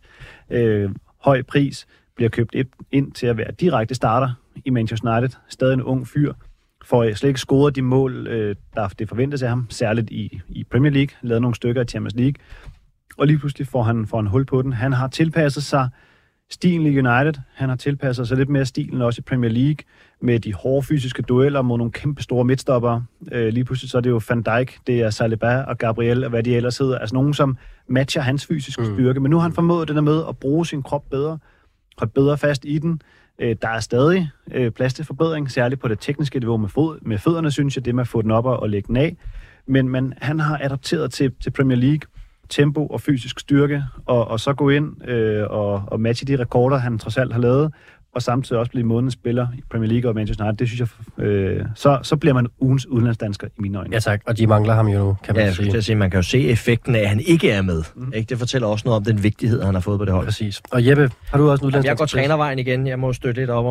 S3: Høj pris, bliver købt ind til at være direkte starter i Manchester United. Stadig en ung fyr. Får slet ikke scoret de mål, der det forventes af ham, særligt i Premier League. Lavet nogle stykker i Champions League. Og lige pludselig får han hul på den. Han har tilpasset sig stilen i United. Han har tilpasset sig lidt mere stilen også i Premier League, med de hårde fysiske dueller mod nogle kæmpe store midtstoppere. Lige pludselig så er det jo Van Dijk, det er Saliba og Gabriel, og hvad de ellers hedder. Altså nogen, som matcher hans fysiske styrke. Men nu har han formået det der med at bruge sin krop bedre, holde bedre fast i den. Der er stadig plads til forbedring, særligt på det tekniske niveau med fødderne, synes jeg, det med at få den op og lægge den af. Men han har adapteret til Premier League, tempo og fysisk styrke, og så gå ind og matche de rekorder, han trods alt har lavet, og samtidig også blive månedens spiller i Premier League og Manchester United. Det synes jeg, så bliver man ugens udlandsdansker i mine øjne.
S1: Ja tak, og de mangler ham jo nu, kan man sige.
S4: Jeg sige. Man kan jo se effekten af, at han ikke er med. Ikke? Det fortæller også noget om den vigtighed, han har fået på det hold.
S1: Præcis. Og Jeppe, har du også en udlandsdansker?
S4: Jeg går trænervejen igen. Jeg må støtte lidt op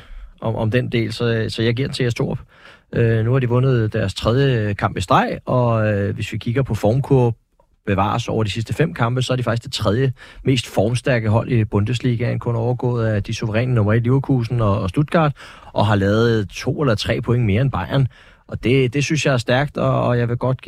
S4: om den del, så jeg giver den til Torup. Nu har de vundet deres 3. kamp i streg, og hvis vi kigger på formkurve, bevares over de sidste 5 kampe, så er de faktisk det 3. mest formstærke hold i Bundesligaen, kun overgået af de suveræne nummer 1 Leverkusen og Stuttgart, og har lavet 2 eller 3 point mere end Bayern. Og det synes jeg er stærkt, og jeg vil godt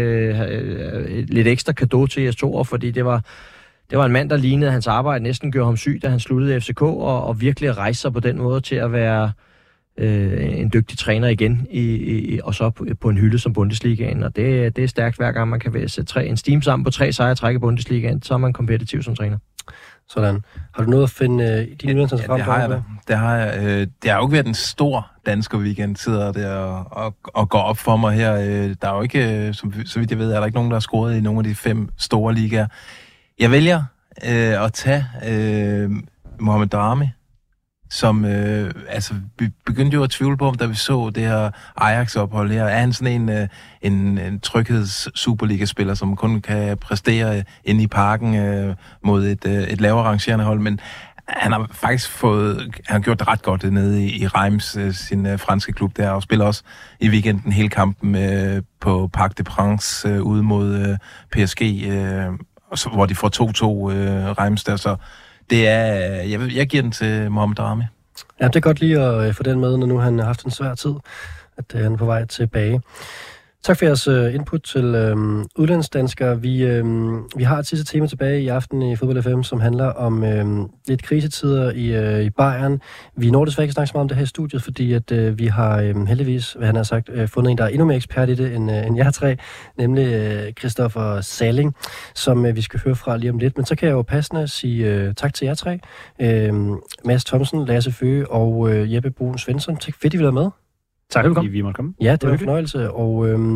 S4: give lidt ekstra cadeau til Jes Torup, fordi det var en mand, der lignede hans arbejde, næsten gjorde ham syg, da han sluttede i FCK, og virkelig rejste sig på den måde til at være en dygtig træner igen, og så på en hylde som Bundesligaen. Og det er stærkt, hver gang man kan sætte en steam sammen på 3 sejre træk i Bundesligaen, så er man kompetitiv som træner.
S1: Sådan. Har du noget at finde i dine udlandsdansker frem?
S2: Det har jeg da. Det har jo ikke været en stor dansker weekend, sidder der og går op for mig her. Der er jo ikke, så vidt jeg ved, er der ikke nogen, der har scoret i nogle af de 5 store ligaer. Jeg vælger at tage Mohamed Daramy, som vi begyndte jo at tvivle på, om da vi så det her Ajax-ophold her. Er han sådan en trygheds-Superliga-spiller, som kun kan præstere inde i parken mod et lavere rangerende hold, men han har faktisk han har gjort det ret godt nede i Reims, sin franske klub der, og spiller også i weekenden hele kampen på Parc des Princes ude mod PSG, hvor de får 2-2 Reims der, så det er, jeg giver den til Mohamed Daramy.
S1: Ja, det er godt lige at få den med, når nu han har haft en svær tid, at han er på vej tilbage. Tak for jeres input til udlandsdanskere. Vi har et sidste tema tilbage i aften i Fodbold FM, som handler om lidt krisetider i Bayern. Vi når desværre ikke snakke så meget om det her i studiet, fordi at vi har heldigvis, hvad han har sagt, fundet en, der er endnu mere ekspert i det end jer 3, nemlig Christoffer Salling, som vi skal høre fra lige om lidt. Men så kan jeg jo passende sige tak til jer 3. Mads Thomsen, Lasse Føge og Jeppe Bruun Svensson. Tak fordi I ville være med.
S3: Tak fordi vi måtte komme.
S1: Ja, det var en fornøjelse,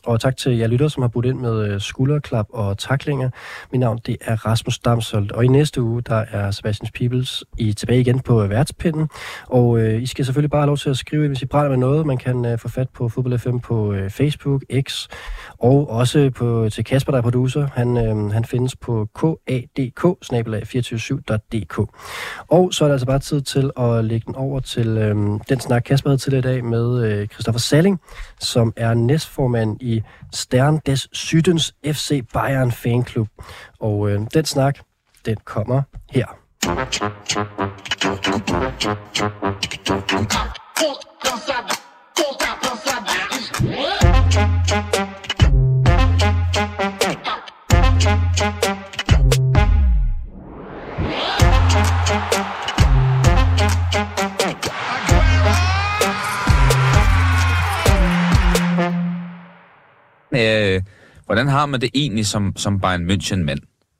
S1: Og tak til jer lytter, som har budt ind med skulderklap og taklinger. Mit navn, det er Rasmus Damsholdt. Og i næste uge, der er Sebastian Peebles tilbage igen på værtspinden. Og I skal selvfølgelig bare have lov til at skrive, hvis I brænder med noget. Man kan få fat på Fodbold FM på Facebook, X, og også til Kasper, der er producer. Han findes på kadk@247.dk. Og så er der altså bare tid til at lægge den over til den snak, Kasper havde til i dag med Christoffer Salling, som er næstformand i Stern des Südens FC Bayern Fanklub. Og den snak, den kommer her.
S6: Hvordan har man det egentlig som Bayern München-mand?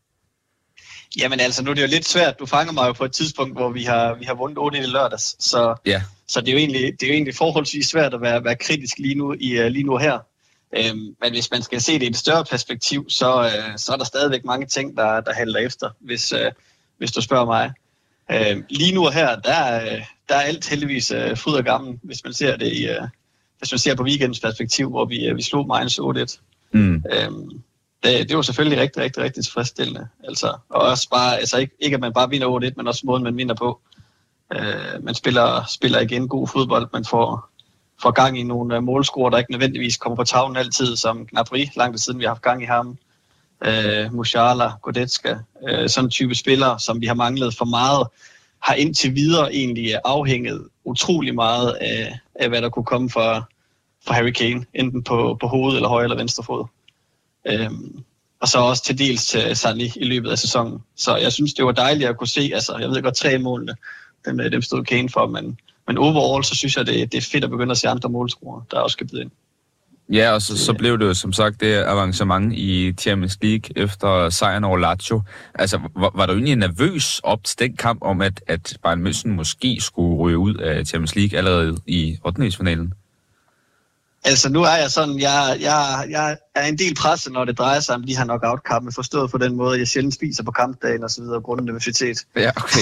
S7: Jamen altså, nu er det jo lidt svært. Du fanger mig jo på et tidspunkt, hvor vi har vundet 8 i lørdags. Så det er jo egentlig forholdsvis svært at være kritisk lige nu her. Men hvis man skal se det i et større perspektiv, så er der stadigvæk mange ting, der halter efter, hvis du spørger mig. Lige nu her, der er alt heldigvis fryd og gammel, hvis man ser det hvis man ser på weekendens perspektiv, hvor vi slog Mainz 8-1. Det var selvfølgelig rigtig, rigtig, rigtig tilfredsstillende. Altså, og også bare, altså ikke at man bare vinder 8-1, men også måden, man vinder på. Man spiller igen god fodbold, man får gang i nogle målscorer, der ikke nødvendigvis kommer på tavlen altid, som Gnabry, langt siden vi har haft gang i ham. Musiala, Goretzka, sådan en type spillere, som vi har manglet for meget, har indtil videre egentlig afhænget utrolig meget af hvad der kunne komme for Harry Kane, enten på hovedet eller højre eller venstre fod. Og så også til dels til Sané i løbet af sæsonen. Så jeg synes, det var dejligt at kunne se, altså jeg ved godt 3 målene, dem stod Kane for, men overall, så synes jeg, det er fedt at begynde at se andre målscorer, der er også skal byde ind.
S6: Ja, og så blev det jo som sagt det avancement i Champions League efter sejren over Lazio. Altså, var du egentlig nervøs op til den kamp om, at Bayern München måske skulle ryge ud af Champions League allerede i 8.
S7: Altså, nu er jeg sådan, jeg er en del presset, når det drejer sig om de her knockout-kampe, forstået på den måde, at jeg sjældent spiser på kampdagen og så videre, grundet universitet.
S6: Ja, okay.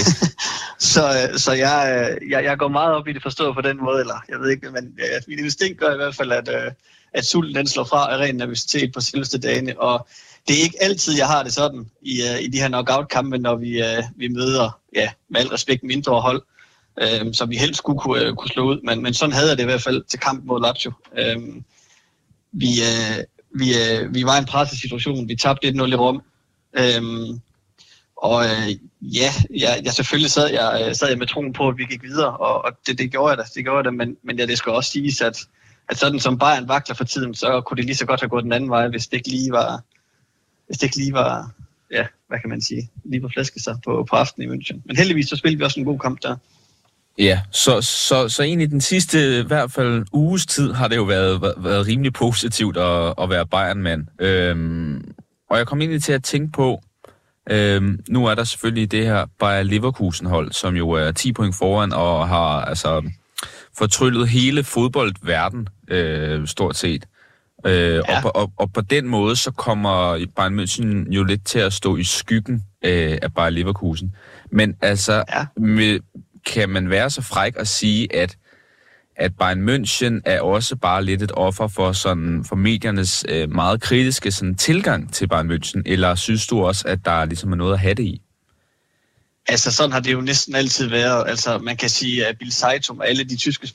S7: så jeg går meget op i det, forstået på den måde, eller jeg ved ikke, men mit instinkt gør i hvert fald, at sulten den slår fra af ren nervøsitet på selveste dagene, og det er ikke altid, jeg har det sådan i de her knockout-kampe, når vi møder, ja, med al respekt, mindre hold, som vi helst skulle kunne slå ud, men sådan havde jeg det i hvert fald til kamp mod Lazio. Vi var i en presset situation, vi tabte 1-0 i Rom, jeg selvfølgelig sad jeg med troen på, at vi gik videre, og det gjorde jeg da, men det skal også siges, at sådan som Bayern vakler for tiden, så kunne det lige så godt have gået den anden vej, hvis det ikke lige var, ja, hvad kan man sige, lige på flæske sig på aftenen i München. Men heldigvis så spillede vi også en god kamp der.
S6: Ja, så egentlig den sidste, i hvert fald uges tid, har det jo været rimelig positivt at være Bayern-mand. Og jeg kom egentlig til at tænke på, nu er der selvfølgelig det her Bayer Leverkusen-hold, som jo er 10 point foran og har altså fortryllet hele fodboldverden stort set. Og på den måde, så kommer Bayern München jo lidt til at stå i skyggen af Bayer Leverkusen. Men altså, kan man være så fræk at sige, at Bayern München er også bare lidt et offer for mediernes meget kritiske sådan, tilgang til Bayern München, eller synes du også, at der ligesom er noget at have det i?
S7: Altså, sådan har det jo næsten altid været. Altså, man kan sige, at Bild Zeitung og alle de tyske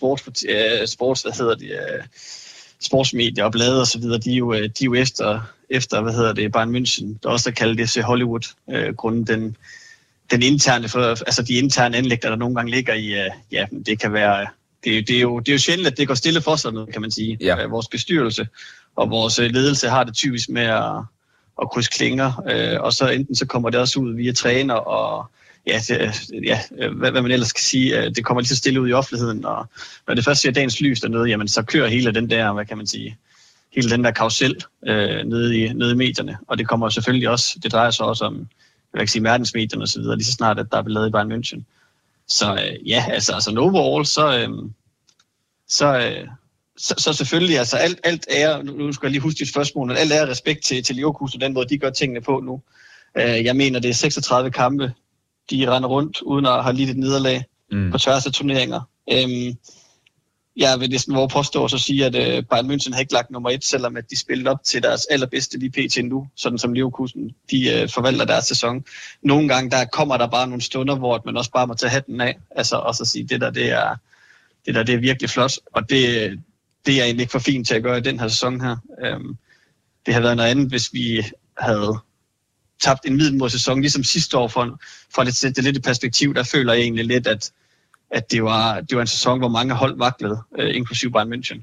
S7: sportsmedier og blade og så videre, de er jo efter Bayern München, der også kalder det sig Hollywood, grunden den interne, altså de interne anlægter, der nogle gange ligger i, det kan være, det er jo sjældent, at det går stille for sig, kan man sige. Ja. Vores bestyrelse og vores ledelse har det typisk med at krydse klinger, og så enten så kommer det også ud via træner, og hvad man ellers kan sige, det kommer lige så stille ud i offentligheden, og når det først ser dagens lys dernede, jamen så kører hele den der, hvad kan man sige, hele den der karusel nede i medierne, og det kommer selvfølgelig også, det drejer sig også om, jeg kan sige, verdensmedierne og så videre, lige så snart, at der er blevet lavet i Bayern München. Så altså overall, så selvfølgelig, altså alt ære, nu skal jeg lige huske dit spørgsmål, alt ære respekt til Leverkusen og den måde, de gør tingene på nu. Jeg mener, det er 36 kampe, de render rundt, uden at have lidt et nederlag på tværs af turneringer. Jeg vil næsten våge påstå og så sige, at Bayern München har ikke lagt nummer 1, selvom at de spillede op til deres allerbedste lige pt. Nu, sådan som Leverkusen, de forvalter deres sæson. Nogle gange, der kommer der bare nogle stunder, hvor man også bare må tage hatten af, altså og så sige, det er virkelig flot, og det er jeg egentlig ikke for fint til at gøre i den her sæson her. Det havde været noget andet, hvis vi havde tabt en middelmådig sæson, ligesom sidste år, for at sætte det lidt i perspektiv, der føler jeg egentlig lidt, at det var en sæson, hvor mange hold vaklede, inklusive Bayern München.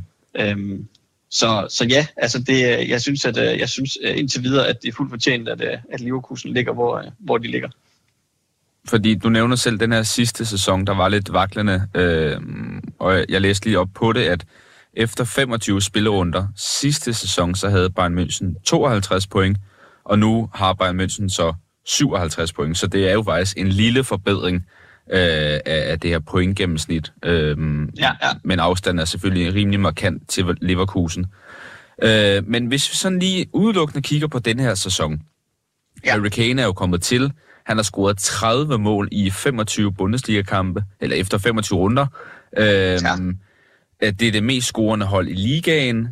S7: Så ja, altså jeg synes indtil videre, at det er fuldt fortjent, at Leverkusen ligger, hvor de ligger.
S6: Fordi du nævner selv den her sidste sæson, der var lidt vaklende, og jeg læste lige op på det, at efter 25 spillerunder sidste sæson, så havde Bayern München 52 point, og nu har Bayern München så 57 point, så det er jo faktisk en lille forbedring af det her pointgennemsnit. Men afstanden er selvfølgelig rimelig markant til Leverkusen. Men hvis vi sådan lige udelukkende kigger på den her sæson, Harry Kane er jo kommet til. Han har scoret 30 mål i 25 Bundesliga-kampe, eller efter 25 runder. Det er det mest scorende hold i ligaen,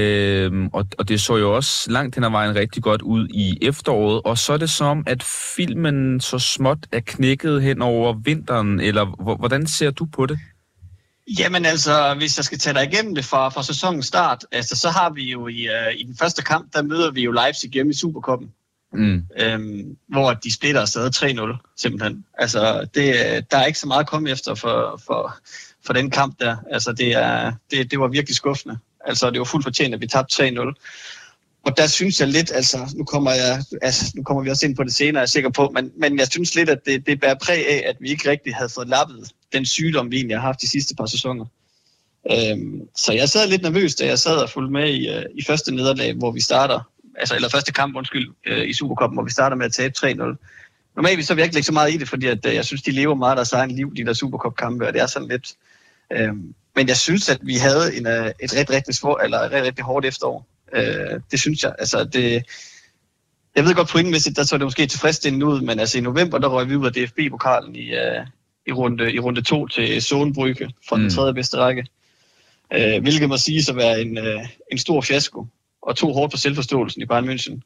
S6: og det så jo også langt hen ad vejen rigtig godt ud i efteråret. Og så er det som, at filmen så småt er knækket hen over vinteren, eller hvordan ser du på det?
S7: Jamen altså, hvis jeg skal tage dig igennem det fra sæsonens start, altså, så har vi jo i den første kamp, der møder vi jo Leipzig hjemme i Supercuppen. Hvor de splitter afsted 3-0, simpelthen. Altså, der er ikke så meget at komme efter for den kamp der. Altså, det var virkelig skuffende. Altså, det var fuldt fortjent, at vi tabte 3-0. Og der synes jeg lidt, altså, nu kommer vi også ind på det senere, jeg er sikker på, men jeg synes lidt, at det bærer præg af, at vi ikke rigtig havde fået lappet den sygdom, vi egentlig har haft de sidste par sæsoner. Så jeg sad lidt nervøs, da jeg sad og fulgte med i første nederlag, hvor vi starter, eller første kamp, i Supercuppen, hvor vi starter med at tabe 3-0. Normalt så vil jeg ikke lægge så meget i det, fordi at, jeg synes, de lever meget af deres egen liv, de der Supercup-kampe, og det er sådan lidt. Men jeg synes, at vi havde et rigtig hårdt efterår. Det synes jeg. Altså, jeg ved godt pointmæssigt, der så det måske tilfredsstillende ud, men altså i november, der røg vi ud af DFB-pokalen i runde 2 til Sohnbrücke fra den tredje bedste række. Hvilket må sige at være en stor fiasko, og tog hårdt på selvforståelsen i Bayern München.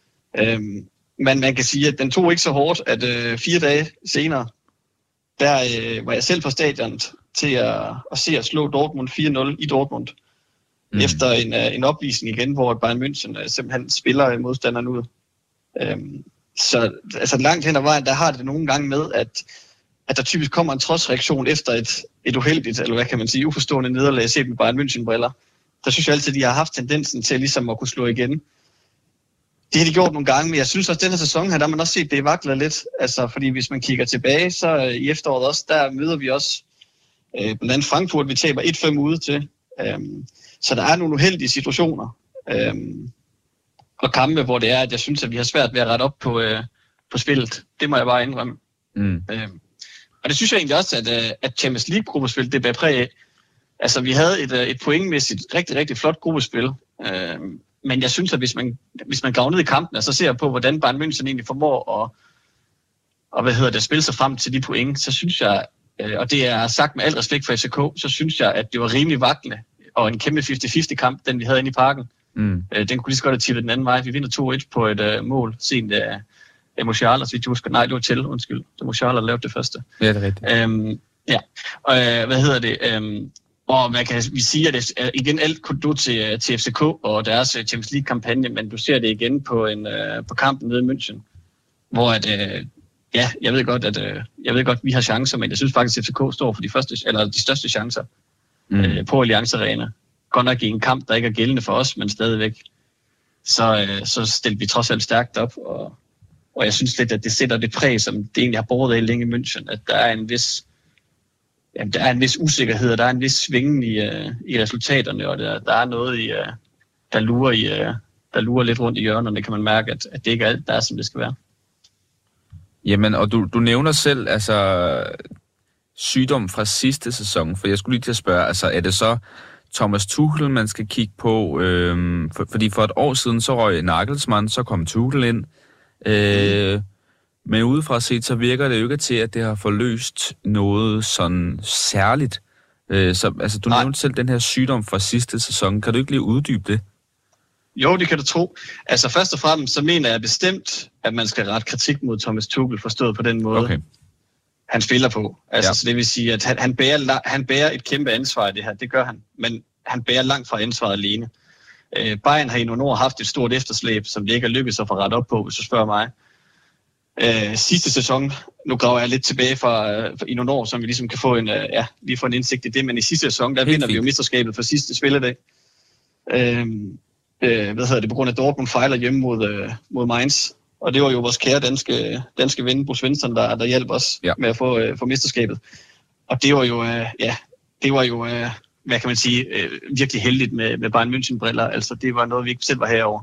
S7: Men man kan sige, at den tog ikke så hårdt, at 4 dage senere, der var jeg selv på stadionet til at se at slå Dortmund 4-0 i Dortmund. Efter en opvisning igen, hvor Bayern München simpelthen spiller modstanderen ud. Så altså, langt hen ad vejen, der har det nogle gange med, at der typisk kommer en trodsreaktion efter et uheldigt, eller hvad kan man sige, uforstående nederlag set med Bayern München-briller. Der synes jeg altid, at de har haft tendensen til ligesom at kunne slå igen. Det har de gjort nogle gange, men jeg synes også, at den her sæson her, der har man også set, det vakler lidt. Altså, fordi hvis man kigger tilbage, så i efteråret også, der møder vi også blandt andet Frankfurt, vi taber 1-5 ude til. Så der er nogle uheldige situationer og kampe, hvor det er, at jeg synes, at vi har svært ved at rette op på spillet. Det må jeg bare indrømme. Og det synes jeg egentlig også, at Champions League-gruppespil, det bærer præg af. Altså, vi havde et pointmæssigt rigtig, rigtig flot gruppespil. Men jeg synes, at hvis man graver ned i kampen, og så ser på, hvordan Bayern München egentlig formår at spille sig frem til de point, så synes jeg, og det er sagt med al respekt for FCK, så synes jeg, at det var rimelig vaklende og en kæmpe 50-50 kamp, den vi havde inde i parken. Den kunne lige så godt have tippet den anden vej. Vi vinder 2-1 på et mål sent af Musiala, så vi husker. Nej, det var til, undskyld. Det var Musiala, der lavede det første.
S6: Ja, det er rigtigt.
S7: Og hvad kan vi sige, at igen alt kunne du til FCK og deres Champions League-kampagne, men du ser det igen på kampen nede i München, hvor jeg ved godt, vi har chancer, men jeg synes faktisk, at FCK står for de største chancer på Allianz Arena. Godt nok i en kamp, der ikke er gældende for os, men stadigvæk. Så stillede vi trods alt stærkt op, og jeg synes lidt, at det sætter det præg, som det egentlig har båret af længe i München, at der er en vis usikkerhed, og der er en vis svingen i resultaterne, og der er noget der lurer lidt rundt i hjørnerne, kan man mærke, at det ikke er alt, der er, som det skal være.
S6: Jamen, og du nævner selv, altså, sygdom fra sidste sæson, for jeg skulle lige til at spørge, altså, er det så Thomas Tuchel, man skal kigge på, fordi for et år siden, så røg Nagelsmann, så kom Tuchel ind. Men udefra set, så virker det jo ikke til, at det har forløst noget sådan særligt. Så altså, du nævnte selv den her sygdom fra sidste sæson. Kan du ikke lige uddybe det?
S7: Jo, det kan du tro. Altså først og fremmest, så mener jeg bestemt, at man skal rette kritik mod Thomas Tuchel, forstået på den måde, han spiller på. Altså, så det vil sige, at han bærer et kæmpe ansvar i det her. Det gør han. Men han bærer langt fra ansvaret alene. Bayern har i nogle år haft et stort efterslæb, som det ikke er lykkedes at få ret op på, hvis du spørger mig. Sidste sæson, nu graver jeg lidt tilbage fra i nogle år, så vi ligesom kan få lige få en indsigt i det, men i sidste sæson, der vinder vi jo mesterskabet for sidste spilledag. På grund af Dortmund fejler hjemme mod Mainz. Og det var jo vores kære danske ven, Bo Svensson, der hjalp os med at få mesterskabet. Og det var jo, hvad kan man sige, virkelig heldigt med Bayern München-briller. Altså, det var noget, vi ikke selv var herover.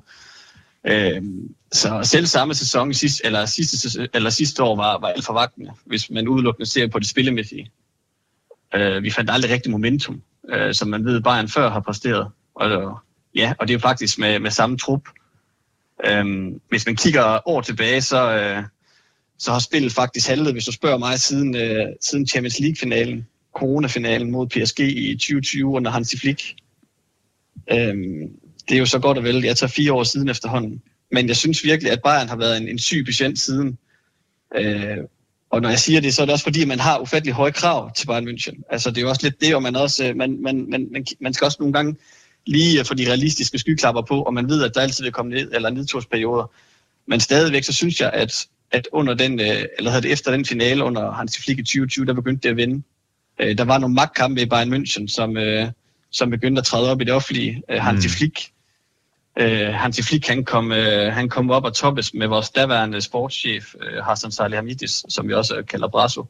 S7: Så selv samme sæson sidste år var alt for vagtende, hvis man udelukkende ser på det spillemæssige. Vi fandt aldrig rigtig momentum, som man ved, Bayern før har præsteret. Og det er jo faktisk med samme trup. Hvis man kigger år tilbage, så har spillet faktisk handlet, hvis du spørger mig, siden Champions League-finalen, coronafinalen mod PSG i 2020 under Hansi Flick. Det er jo så godt og vel, jeg tager 4 år siden efterhånden. Men jeg synes virkelig, at Bayern har været en syg patient siden. Og når jeg siger det, så er det også fordi, man har ufattelig høje krav til Bayern München. Altså det er jo også lidt det, og man også man skal også nogle gange lige få de realistiske skyklapper på, og man ved, at der altid vil komme nedtursperioder. Men stadigvæk, så synes jeg, at under efter den finale under Hansi Flick i 2020, der begyndte det at vinde. Der var nogle magtkampe i Bayern München, som begyndte at træde op i det offentlige. Hansi Flick, han kom op og toppes med vores daværende sportschef, Hassan Salihamidzic, som vi også kalder Brasso.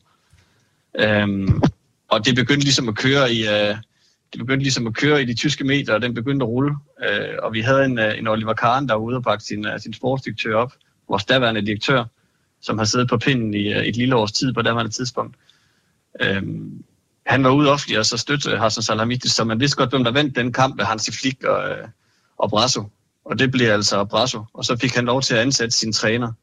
S7: Og det begyndte ligesom at køre i de tyske medier, og den begyndte at rulle. Og vi havde en Oliver Kahn, der var ude og pakke sin sportsdirektør op, vores daværende direktør, som har siddet på pinden i et lille års tid på daværende tidspunkt. Han var ude offentligt og så støtte Hassan Salihamidzic, så man vidste godt, hvem der vandt den kamp med Hansi Flick og Brasso. Og det blev altså Brasso. Og så fik han lov til at ansætte sin træner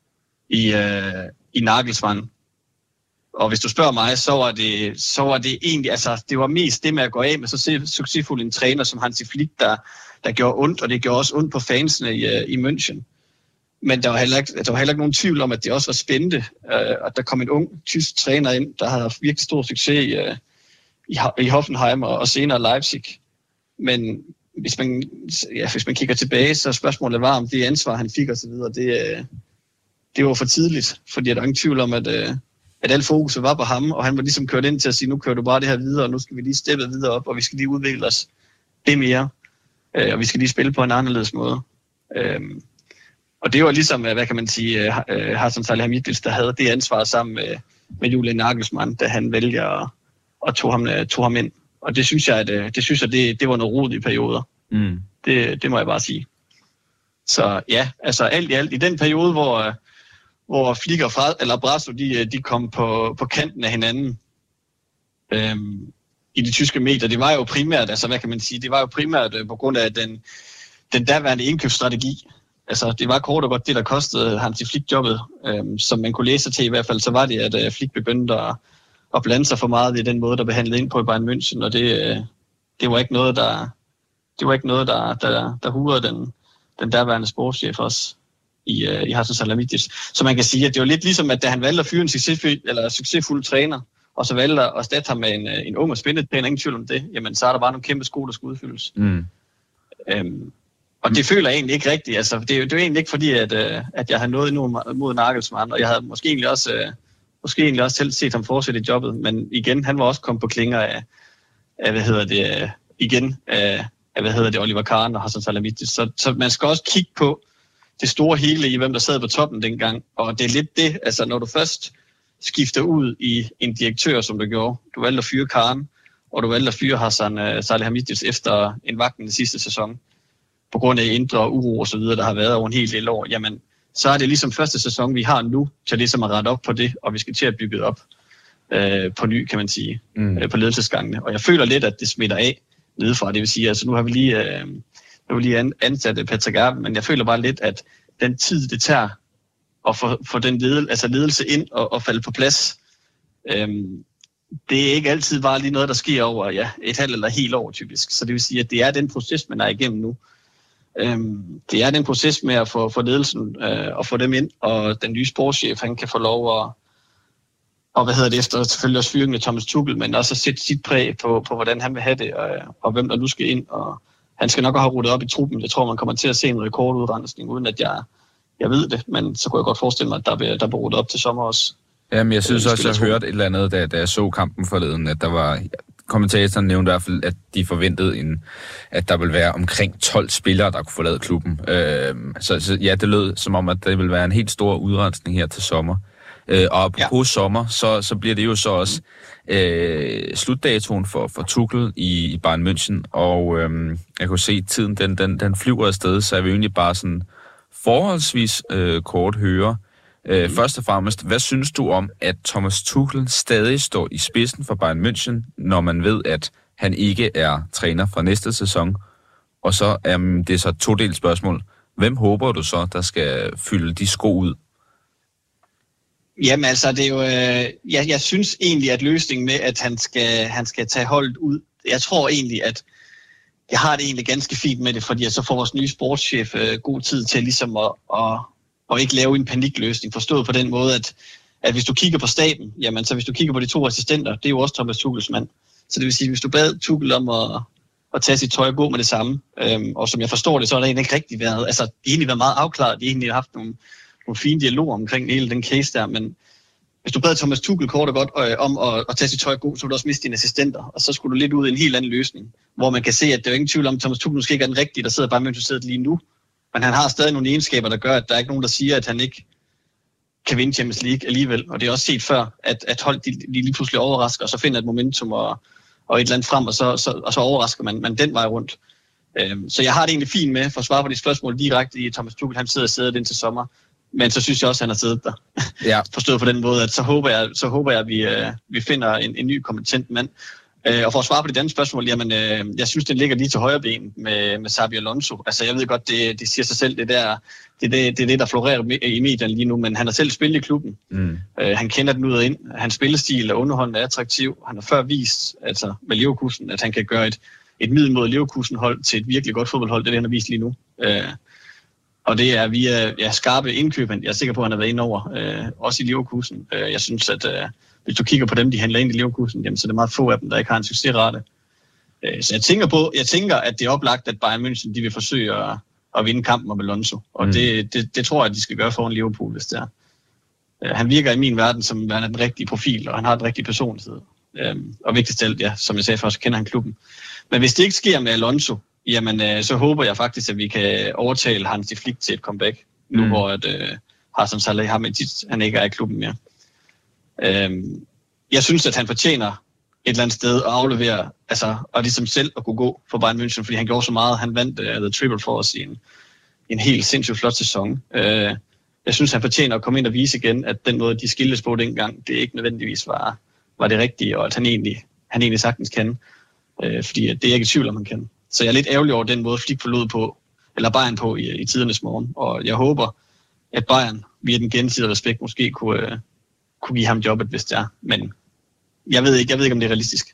S7: i Nagelsmann. Og hvis du spørger mig, så var det egentlig, altså det var mest det med at gå af med så succesfuld en træner som Hansi Flick, der gjorde ondt, og det gjorde også ondt på fansene i München. Men der var heller ikke nogen tvivl om, at det også var spændende, at der kom en ung tysk træner ind, der havde haft virkelig stor succes i Hoffenheim og senere Leipzig. Men hvis man kigger tilbage, så spørgsmålet var, om det ansvar, han fik osv., det var for tidligt, fordi der er ingen tvivl om, at alt fokus var på ham, og han var ligesom kørt ind til at sige, nu kører du bare det her videre, og nu skal vi lige steppe videre op, og vi skal lige udvikle os det mere, og vi skal lige spille på en anderledes måde. Og det var ligesom, hvad kan man sige, Hassan Salihamidzic, der havde det ansvar sammen med Julian Nagelsmann, da han vælger at tog ham ind. Og det synes jeg, det var noget rod i perioder. Det må jeg bare sige. Så ja, altså alt i den periode, hvor Flick og Brasso, de kom på kanten af hinanden i de tyske medier, det var jo primært, altså hvad kan man sige, det var jo primært på grund af den daværende indkøbsstrategi. Altså det var kort og godt det, der kostede Hansi Flick-jobbet, som man kunne læse til i hvert fald, så var det, at Flick begyndte at blande sig for meget i den måde, der behandlede ind på i Bayern München, og det var ikke noget, der hurede den derværende sportschef også i Hassan Salihamidzic. Så man kan sige, at det var lidt ligesom, at da han valgte at fyre en succesfuld træner, og så valgte at erstatte ham med en ung og spændende træner, ingen tvivl om det, jamen så er der bare nogle kæmpe sko, der skal udfyldes. Og det føler jeg egentlig ikke rigtigt. Altså, det er jo egentlig ikke fordi, at jeg har noget endnu mod Nagelsmann, og jeg havde måske egentlig også selv set ham fortsætte i jobbet, men igen, han var også kommet på klinger af Oliver Kahn og Hassan Salihamidzic. Så man skal også kigge på det store hele i, hvem der sad på toppen dengang, og det er lidt det, altså når du først skifter ud i en direktør, som du gjorde, du valgte at fyre Kahn, og du valgte at fyre Hassan Salihamidzic efter en vagtende sidste sæson, på grund af indre uro og så videre, der har været over en hel del år, jamen, så er det ligesom første sæson, vi har nu, til ligesom at rette op på det, og vi skal til at bygge det op på ny, kan man sige, på ledelsesgangene. Og jeg føler lidt, at det smitter af nedefra. Det vil sige, altså nu har vi lige ansat Patrick Erben, men jeg føler bare lidt, at den tid, det tager at få den ledelse ind og falde på plads, det er ikke altid bare lige noget, der sker over et halvt eller helt år typisk. Så det vil sige, at det er den proces, man er igennem nu. Det er den proces med at få ledelsen og få dem ind, og den nye sportschef, han kan få lov at efter selvfølgelig også fyringen af Thomas Tuchel, men også at sætte sit præg på hvordan han vil have det, og hvem der nu skal ind. Og han skal nok have ruttet op i truppen. Jeg tror, man kommer til at se en rekordudrensning, uden at jeg ved det, men så kunne jeg godt forestille mig, at der bliver ruttet op til sommer også.
S6: Jamen, jeg synes også, jeg hørte et eller andet, da jeg så kampen forleden, at der var... Kommentatoren nævnte i hvert fald, at de forventede, at der ville være omkring 12 spillere, der kunne forlade klubben. Så ja, det lød som om, at det vil være en helt stor udrensning her til sommer. Og på sommer, så bliver det jo så også slutdatoen for Tuchel i Bayern München, og jeg kunne se, at tiden den flyver afsted, så jeg vil egentlig bare sådan forholdsvis kort høre. Først og fremmest, hvad synes du om, at Thomas Tuchel stadig står i spidsen for Bayern München, når man ved, at han ikke er træner fra næste sæson? Og så er det så et todelt spørgsmål. Hvem håber du så, der skal fylde de sko ud?
S7: Jamen altså, det er jo, jeg synes egentlig, at løsningen med, at han skal tage holdet ud, jeg tror egentlig, at jeg har det egentlig ganske fint med det, fordi så får vores nye sportschef god tid til ligesom at ikke lave en panikløsning, forstået på den måde, at hvis du kigger på staben, jamen så hvis du kigger på de 2 assistenter, det er jo også Thomas Tuchels mand. Så det vil sige, hvis du bad Tuchel om at tage sit tøj og gå med det samme, og som jeg forstår det, så har det egentlig ikke rigtig været, altså de har egentlig været meget afklaret, de har egentlig haft nogle fine dialoger omkring hele den case der, men hvis du bad Thomas Tuchel kort og godt om at tage sit tøj og gå, så ville du også miste dine assistenter, og så skulle du lidt ud i en helt anden løsning, hvor man kan se, at det er jo ingen tvivl om, at Thomas Tuchel måske ikke er den rigtige, der sidder bare med at lige nu. Men han har stadig nogle egenskaber, der gør, at der er ikke nogen, der siger, at han ikke kan vinde Champions League alligevel. Og det er også set før, at hold de lige pludselig overrasker, og så finder et momentum og et eller andet frem, og så overrasker man den vej rundt. Så jeg har det egentlig fint med, for at svare på de spørgsmål direkte i Thomas Tuchel. Han sidder ind til sommer, men så synes jeg også, at han har siddet der. Ja. Forstået på den måde, at så håber jeg at vi finder en ny kompetent mand. Og for at svare på det andet spørgsmål, jamen, jeg synes, den ligger lige til højre ben med Xabi Alonso. Altså, jeg ved godt, det siger sig selv, det er det, der florerer i medierne lige nu, men han har selv spillet i klubben. Han kender den ud og ind. Hans spillestil er underholdende og attraktiv. Han har før vist, altså med Leverkusen, at han kan gøre et middelmåde Leverkusen-hold til et virkelig godt fodboldhold. Det er det, han har vist lige nu. Og det er via skarpe indkøb. Jeg er sikker på, at han har været inde over, også i Leverkusen. Jeg synes, at hvis du kigger på dem, de handler ind i Leverkusen, jamen, så er det meget få af dem, der ikke har en succesrate. Så jeg tænker, at det er oplagt, at Bayern München de vil forsøge at vinde kampen om Alonso. Og det tror jeg, at de skal gøre foran Liverpool, hvis det er. Han virker i min verden som værende den rigtige profil, og han har den rigtige personlighed. Og vigtigst af alt, som jeg sagde først, så kender han klubben. Men hvis det ikke sker med Alonso, jamen, så håber jeg faktisk, at vi kan overtale Hans de Flick til et comeback, nu hvor Hassan Salihamidzic han ikke er i klubben mere. Jeg synes, at han fortjener et eller andet sted at aflevere, altså, og ligesom selv at kunne gå for Bayern München, fordi han gjorde så meget. Han vandt The Triple for os i en helt sindssygt flot sæson. Jeg synes, han fortjener at komme ind og vise igen, at den måde, de skildes på dengang, det ikke nødvendigvis var det rigtige, og at han egentlig sagtens kan. Fordi det er jeg ikke i tvivl om, han kan. Så jeg er lidt ærgerlig over den måde, Flick forlod på, eller Bayern på i tidernes morgen. Og jeg håber, at Bayern via den gensidige respekt måske kunne give ham jobbet, hvis det er. Men jeg ved ikke, om det er realistisk.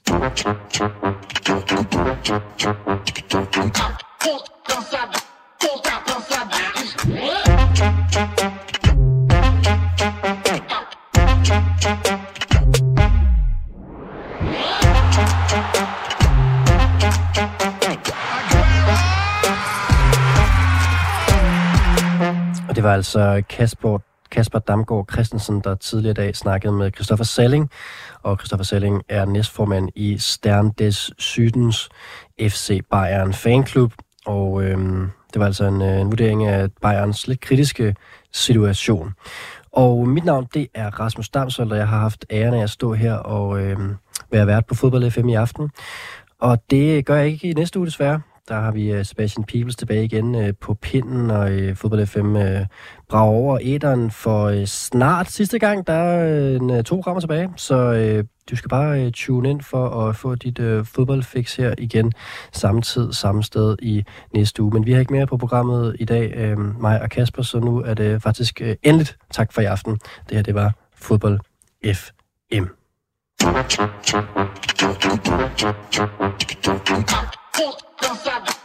S1: Og det var altså Kasper Damgaard Christensen, der tidligere i dag snakkede med Christopher Salling. Og Christopher Salling er næstformand i Stern des Sydens FC Bayern fanklub. Og det var altså en vurdering af Bayerns lidt kritiske situation. Og mit navn, det er Rasmus Damsholdt, og jeg har haft æren af at stå her og være vært på Fodbold FM i aften. Og det gør jeg ikke i næste uge desværre. Der har vi Sebastian Peebles tilbage igen på pinden, og Fodbold FM brager over æteren for snart sidste gang. Der er 2 programmer tilbage, så du skal bare tune ind for at få dit fodboldfix her igen. Samme tid, samme sted i næste uge. Men vi har ikke mere på programmet i dag, mig og Kasper, så nu er det faktisk endeligt. Tak for i aften. Det her, det var Fodbold FM. Don't stop.